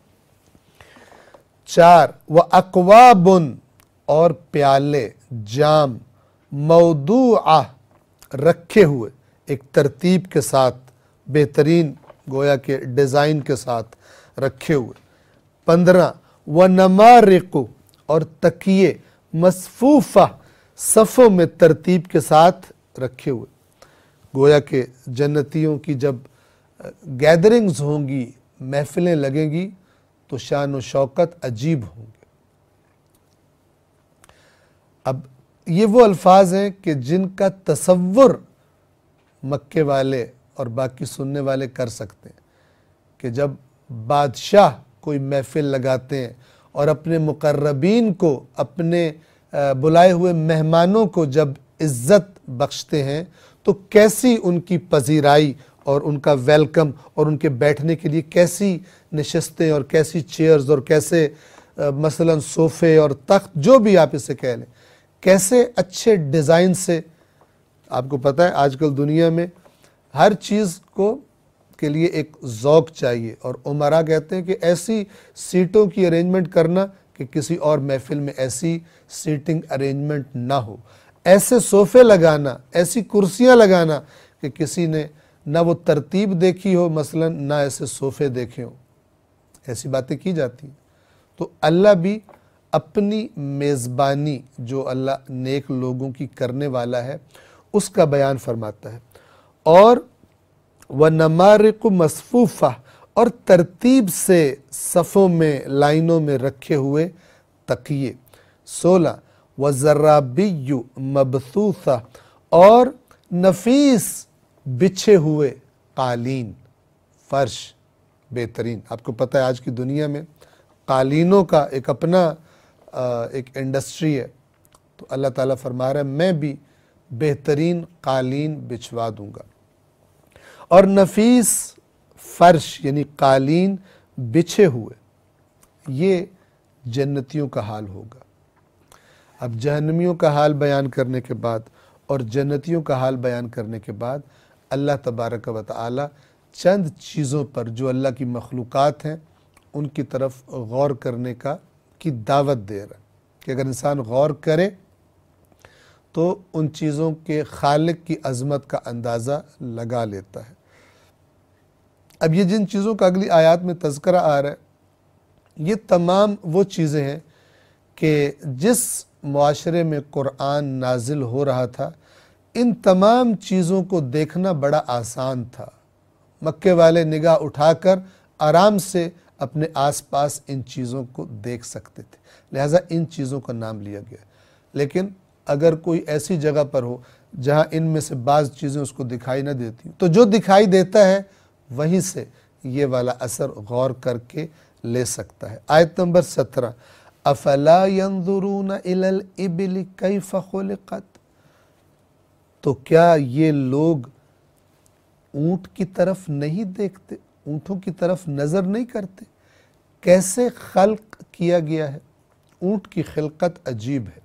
چار، وَأَقْوَابٌ، اور پیالے، جام، موضوعہ، رکھے ہوئے، ایک ترتیب کے ساتھ، بہترین گویا کہ ڈیزائن کے ساتھ رکھے ہوئے۔ پندرہ، وَنَمَارِقُ، اور تکیے، مصفوفہ، صفوں میں ترتیب کے ساتھ رکھے ہوئے۔ گویا کہ جنتیوں کی جب گیدرنگز ہوں گی، محفلیں لگیں گی تو شان و شوکت عجیب ہوں گے۔ اب یہ وہ الفاظ ہیں کہ جن کا تصور مکے والے اور باقی سننے والے کر سکتے ہیں، کہ جب بادشاہ کوئی محفل لگاتے ہیں اور اپنے مقربین کو، اپنے بلائے ہوئے مہمانوں کو جب عزت بخشتے ہیں تو کیسی ان کی پذیرائی اور ان کا ویلکم اور ان کے بیٹھنے کے لیے کیسی نشستیں اور کیسی چیئرز اور کیسے مثلا صوفے اور تخت، جو بھی آپ اسے کہہ لیں، کیسے اچھے ڈیزائن سے۔ آپ کو پتہ ہے آج کل دنیا میں ہر چیز کو کے لیے ایک ذوق چاہیے، اور عمرا کہتے ہیں کہ ایسی سیٹوں کی ارینجمنٹ کرنا کہ کسی اور محفل میں ایسی سیٹنگ ارینجمنٹ نہ ہو، ایسے صوفے لگانا، ایسی کرسیاں لگانا کہ کسی نے نہ وہ ترتیب دیکھی ہو، مثلا نہ ایسے صوفے دیکھے ہوں، ایسی باتیں کی جاتی ہیں۔ تو اللہ بھی اپنی میزبانی جو اللہ نیک لوگوں کی کرنے والا ہے اس کا بیان فرماتا ہے۔ اور وَنَمَارِقُ مَصْفُوفَةٌ، اور ترتیب سے صفوں میں، لائنوں میں رکھے ہوئے تکیے۔ سولہ، وَزَرَابِيُّ مَبْثُوثَةٌ، اور نفیس بچھے ہوئے قالین، فرش بہترین۔ آپ کو پتہ ہے آج کی دنیا میں قالینوں کا ایک اپنا ایک انڈسٹری ہے، تو اللہ تعالیٰ فرما رہا ہے میں بھی بہترین قالین بچھوا دوں گا، اور نفیس فرش یعنی قالین بچھے ہوئے۔ یہ جنتیوں کا حال ہوگا۔ اب جہنمیوں کا حال بیان کرنے کے بعد اور جنتیوں کا حال بیان کرنے کے بعد اللہ تبارک و تعالی چند چیزوں پر جو اللہ کی مخلوقات ہیں ان کی طرف غور کرنے کا کی دعوت دے رہا ہے کہ اگر انسان غور کرے تو ان چیزوں کے خالق کی عظمت کا اندازہ لگا لیتا ہے۔ اب یہ جن چیزوں کا اگلی آیات میں تذکرہ آ رہا ہے، یہ تمام وہ چیزیں ہیں کہ جس معاشرے میں قرآن نازل ہو رہا تھا ان تمام چیزوں کو دیکھنا بڑا آسان تھا۔ مکے والے نگاہ اٹھا کر آرام سے اپنے آس پاس ان چیزوں کو دیکھ سکتے تھے، لہٰذا ان چیزوں کا نام لیا گیا۔ لیکن اگر کوئی ایسی جگہ پر ہو جہاں ان میں سے بعض چیزیں اس کو دکھائی نہ دیتی تو جو دکھائی دیتا ہے وہیں سے یہ والا اثر غور کر کے لے سکتا ہے۔ آیت نمبر سترہ، افلا ينظرون الى الابل کیف خلقت، تو کیا یہ لوگ اونٹ کی طرف نہیں دیکھتے، اونٹوں کی طرف نظر نہیں کرتے، کیسے خلق کیا گیا ہے۔ اونٹ کی خلقت عجیب ہے۔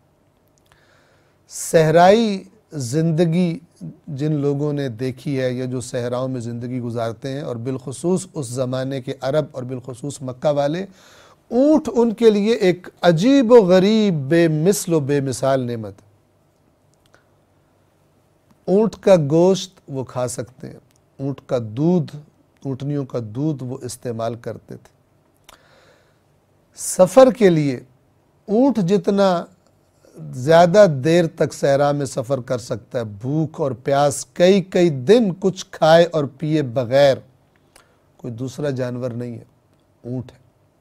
صحرائی زندگی جن لوگوں نے دیکھی ہے یا جو صحراؤں میں زندگی گزارتے ہیں، اور بالخصوص اس زمانے کے عرب اور بالخصوص مکہ والے، اونٹ ان کے لیے ایک عجیب و غریب بے مثل و بے مثال نعمت ہے۔ اونٹ کا گوشت وہ کھا سکتے ہیں، اونٹ کا دودھ، اونٹنیوں کا دودھ وہ استعمال کرتے تھے۔ سفر کے لیے اونٹ جتنا زیادہ دیر تک صحرا میں سفر کر سکتا ہے، بھوک اور پیاس کئی کئی دن کچھ کھائے اور پیے بغیر، کوئی دوسرا جانور نہیں ہے، اونٹ ہے۔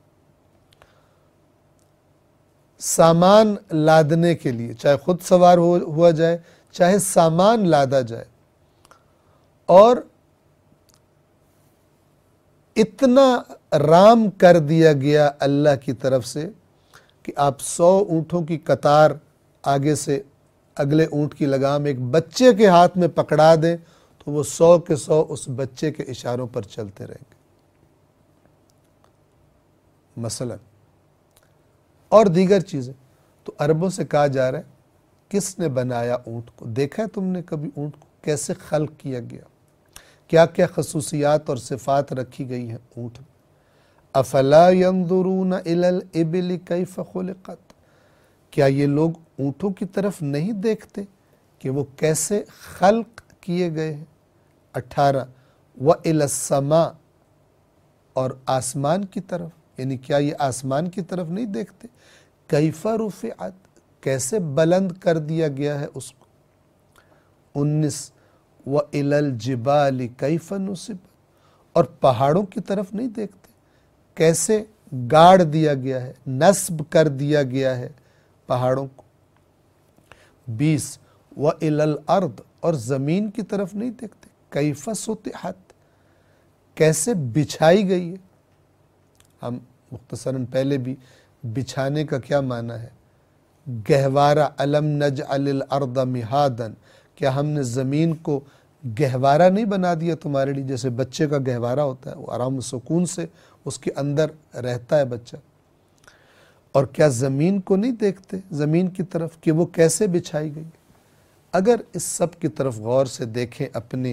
سامان لادنے کے لیے چاہے خود سوار ہوا جائے چاہے سامان لادا جائے، اور اتنا رام کر دیا گیا اللہ کی طرف سے کہ آپ سو اونٹوں کی قطار آگے سے اگلے اونٹ کی لگام ایک بچے کے ہاتھ میں پکڑا دیں تو وہ سو کے سو اس بچے کے اشاروں پر چلتے رہیں گے مثلا، اور دیگر چیزیں۔ تو عربوں سے کہا جا رہا ہے کس نے بنایا اونٹ کو؟ دیکھا ہے تم نے کبھی اونٹ کو کیسے خلق کیا گیا، کیا کیا خصوصیات اور صفات رکھی گئی ہیں اونٹ میں۔ افلا ينظرون الى الابل کیف خلقت، کیا یہ لوگ اونٹوں کی طرف نہیں دیکھتے کہ وہ کیسے خلق کیے گئے ہیں۔ اٹھارہ، وَإِلَى السَّمَاءِ، اور آسمان کی طرف، یعنی کیا یہ آسمان کی طرف نہیں دیکھتے، کیف رفعت، کیسے بلند کر دیا گیا ہے اس کو۔ انیس، وَإِلَى الْجِبَالِ كَيْفَ نُصِبَتْ، اور پہاڑوں کی طرف نہیں دیکھتے کیسے گاڑ دیا گیا ہے، نصب کر دیا گیا ہے پہاڑوں کو۔ بیس، وَإِلَى الْأَرْضِ، اور زمین کی طرف نہیں دیکھتے كَيْفَ سُطِحَتْ، کیسے بچھائی گئی ہے۔ ہم مختصراً پہلے بھی بچھانے کا کیا معنی ہے، گہوارہ، أَلَمْ نَجْعَلِ الْأَرْضَ مِهَادًا، کیا ہم نے زمین کو گہوارہ نہیں بنا دیا تمہارے لیے، جیسے بچے کا گہوارہ ہوتا ہے، وہ آرام و سکون سے اس کے اندر رہتا ہے بچہ۔ اور کیا زمین کو نہیں دیکھتے، زمین کی طرف کہ وہ کیسے بچھائی گئی۔ اگر اس سب کی طرف غور سے دیکھیں، اپنے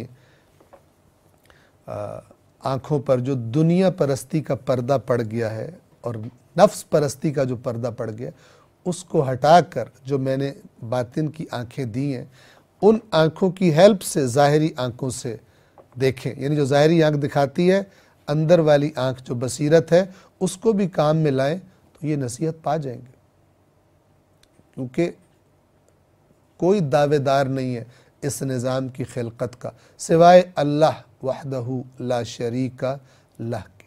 آنکھوں پر جو دنیا پرستی کا پردہ پڑ گیا ہے اور نفس پرستی کا جو پردہ پڑ گیا، اس کو ہٹا کر جو میں نے باطن کی آنکھیں دی ہیں، ان آنکھوں کی ہیلپ سے ظاہری آنکھوں سے دیکھیں، یعنی جو ظاہری آنکھ دکھاتی ہے، اندر والی آنکھ جو بصیرت ہے اس کو بھی کام میں لائیں تو یہ نصیحت پا جائیں گے، کیونکہ کوئی دعوے دار نہیں ہے اس نظام کی خلقت کا سوائے اللہ وحدہ لا شریک لہ کے۔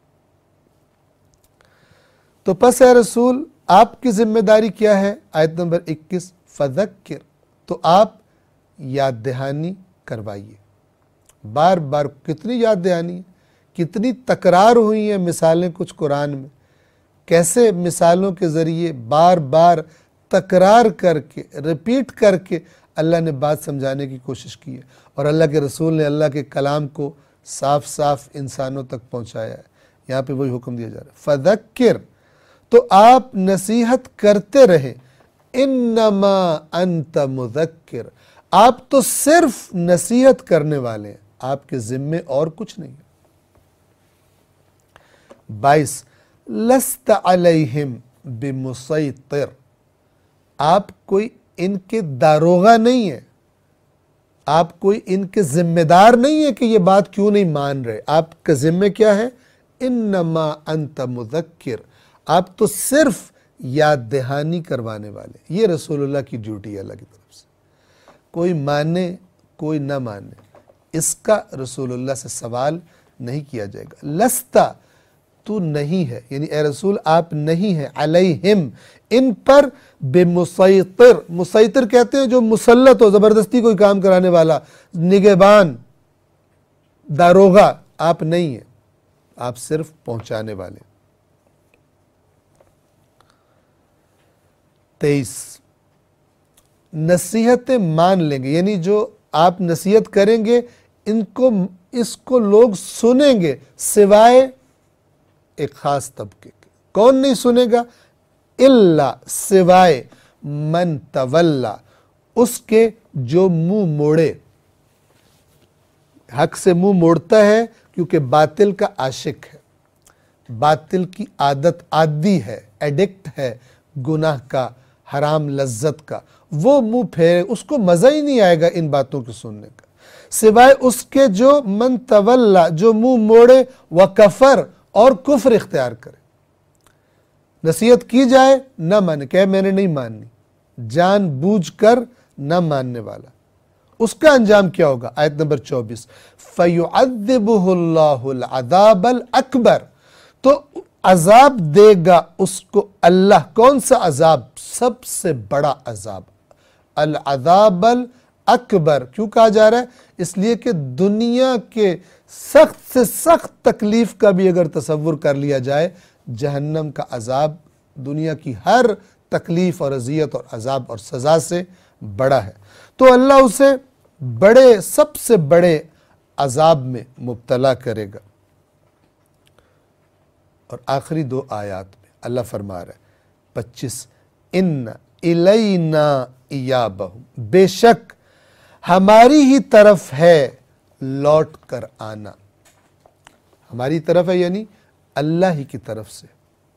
تو پس اے رسول آپ کی ذمہ داری کیا ہے؟ آیت نمبر اکیس، فذکر، تو آپ یاد دہانی کروائیے۔ بار بار کتنی یاد دہانی، کتنی تکرار ہوئی ہیں مثالیں کچھ قرآن میں، کیسے مثالوں کے ذریعے بار بار تکرار کر کے ریپیٹ کر کے اللہ نے بات سمجھانے کی کوشش کی ہے، اور اللہ کے رسول نے اللہ کے کلام کو صاف صاف انسانوں تک پہنچایا ہے۔ یہاں پہ وہی حکم دیا جا رہا ہے، فذکر، تو آپ نصیحت کرتے رہیں، انما انت مذکر، آپ تو صرف نصیحت کرنے والے ہیں، آپ کے ذمے اور کچھ نہیں ہے۔ بائیس، لست علیہم بمسیطر، آپ کوئی ان کے داروغہ نہیں ہے، آپ کوئی ان کے ذمہ دار نہیں ہے کہ یہ بات کیوں نہیں مان رہے۔ آپ کا ذمہ کیا ہے؟ انما انت مذکر، آپ تو صرف یاد دہانی کروانے والے۔ یہ رسول اللہ کی ڈیوٹی ہے اللہ کی طرف سے، کوئی مانے کوئی نہ مانے، اس کا رسول اللہ سے سوال نہیں کیا جائے گا۔ لستا، تو نہیں ہے، یعنی اے رسول آپ نہیں ہیں، علیہم ان پر، بمسیطر، مسیطر کہتے ہیں جو مسلط ہو، زبردستی کوئی کام کرانے والا، نگہبان، داروغہ، آپ نہیں ہیں، آپ صرف پہنچانے والے۔ تیئیس، نصیحتیں مان لیں گے، یعنی جو آپ نصیحت کریں گے ان کو اس کو لوگ سنیں گے سوائے ایک خاص طبقے کے۔ کون نہیں سنے گا؟ الا، سوائے، من تولا، اس کے جو منہ موڑے، حق سے منہ موڑتا ہے کیونکہ باطل کا عاشق ہے، باطل کی عادت، عادی ہے، ایڈکٹ ہے گناہ کا، حرام لذت کا، وہ منہ پھیرے، اس کو مزہ ہی نہیں آئے گا ان باتوں کو سننے کا، سوائے اس کے جو من تولا، جو منہ موڑے، وکفر، اور کفر اختیار کرے۔ نصیحت کی جائے نہ مانے، کہ میں نے نہیں ماننی، جان بوجھ کر نہ ماننے والا، اس کا انجام کیا ہوگا؟ آیت نمبر چوبیس، فَيُعَذِّبُهُ اللَّهُ الْعَذَابَ الْأَكْبَرَ، تو عذاب دے گا اس کو اللہ، کون سا عذاب؟ سب سے بڑا عذاب، العذاب الاکبر۔ کیوں کہا جا رہا ہے؟ اس لیے کہ دنیا کے سخت سے سخت تکلیف کا بھی اگر تصور کر لیا جائے، جہنم کا عذاب دنیا کی ہر تکلیف اور اذیت اور عذاب اور سزا سے بڑا ہے، تو اللہ اسے بڑے، سب سے بڑے عذاب میں مبتلا کرے گا۔ اور آخری دو آیات میں اللہ فرما رہا ہے، پچیس، ان الینا ایابہم، بے شک ہماری ہی طرف ہے لوٹ کر آنا، ہماری طرف ہے یعنی اللہ ہی کی طرف سے۔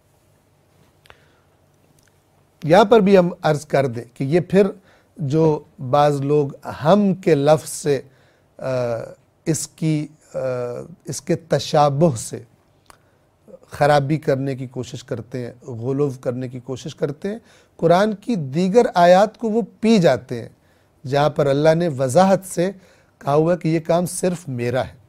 یہاں پر بھی ہم عرض کر دیں کہ یہ پھر جو بعض لوگ ہم کے لفظ سے اس کی اس کے تشابہ سے خرابی کرنے کی کوشش کرتے ہیں، غلو کرنے کی کوشش کرتے ہیں، قرآن کی دیگر آیات کو وہ پی جاتے ہیں جہاں پر اللہ نے وضاحت سے کہا ہوا کہ یہ کام صرف میرا ہے۔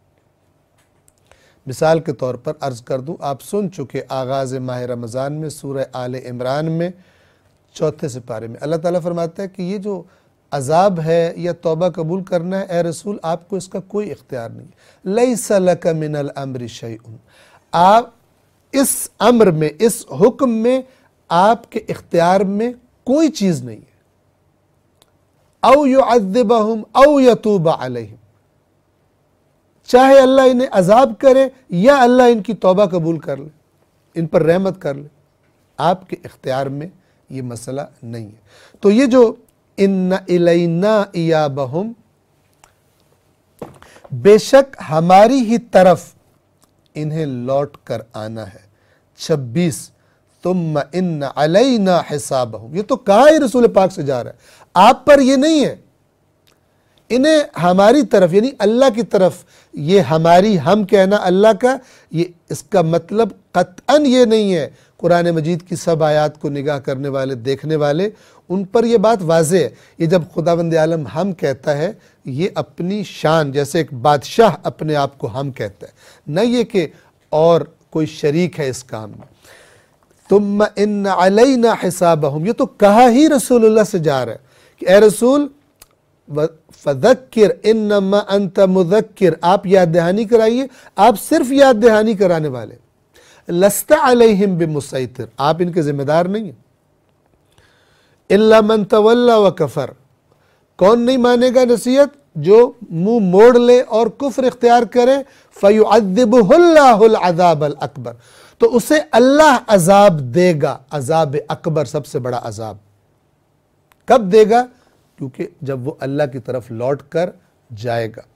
مثال کے طور پر عرض کر دوں، آپ سن چکے آغاز ماہ رمضان میں سورہ آل عمران میں چوتھے سپارے میں اللہ تعالیٰ فرماتا ہے کہ یہ جو عذاب ہے یا توبہ قبول کرنا ہے، اے رسول آپ کو اس کا کوئی اختیار نہیں ہے، لیس لک من الامر شیء، آپ اس امر میں، اس حکم میں آپ کے اختیار میں کوئی چیز نہیں ہے، او یعذبہم او یتوب علیہم، چاہے اللہ انہیں عذاب کرے یا اللہ ان کی توبہ قبول کر لے، ان پر رحمت کر لے، آپ کے اختیار میں یہ مسئلہ نہیں ہے۔ تو یہ جو ان الینا ایابہم، بے شک ہماری ہی طرف انہیں لوٹ کر آنا ہے۔ چھبیس، ثم ان علینا حسابہم، یہ تو کہا ہی رسول پاک سے جا رہا ہے، آپ پر یہ نہیں ہے، انہیں ہماری طرف یعنی اللہ کی طرف، یہ ہماری، ہم کہنا اللہ کا، یہ اس کا مطلب قطعاً یہ نہیں ہے۔ قرآن مجید کی سب آیات کو نگاہ کرنے والے، دیکھنے والے، ان پر یہ بات واضح ہے۔ یہ جب خداوند عالم ہم کہتا ہے، یہ اپنی شان، جیسے ایک بادشاہ اپنے آپ کو ہم کہتا ہے، نہ یہ کہ اور کوئی شریک ہے اس کام میں۔ ثم ان علینا حسابہم، یہ تو کہا ہی رسول اللہ سے جا رہا ہے کہ اے رسول فذکر انما انت مذکر، آپ یاد دہانی کرائیے، آپ صرف یاد دہانی کرانے والے، لست علیہم بمسیطر، آپ ان کے ذمہ دار نہیں ہیں۔ الا من تولا وکفر، کون نہیں مانے گا نصیحت؟ جو منہ موڑ لے اور کفر اختیار کرے، فیعذبہ اللہ العذاب الاکبر، تو اسے اللہ عذاب دے گا، عذاب اکبر، سب سے بڑا عذاب۔ کب دے گا؟ کیونکہ جب وہ اللہ کی طرف لوٹ کر جائے گا۔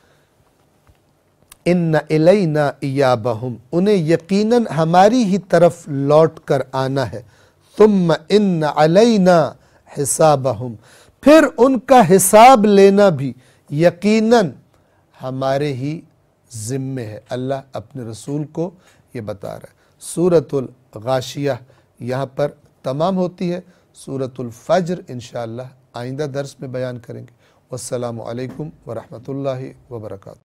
ان الینا ایابہم، انہیں یقیناً ہماری ہی طرف لوٹ کر آنا ہے۔ ثم ان علینا حسابہم، پھر ان کا حساب لینا بھی یقیناً ہمارے ہی ذمے ہے۔ اللہ اپنے رسول کو یہ بتا رہا ہے۔ سورۃ الغاشیہ یہاں پر تمام ہوتی ہے، سورۃ الفجر انشاءاللہ آئندہ درس میں بیان کریں گے۔ والسلام علیکم ورحمۃ اللہ وبرکاتہ۔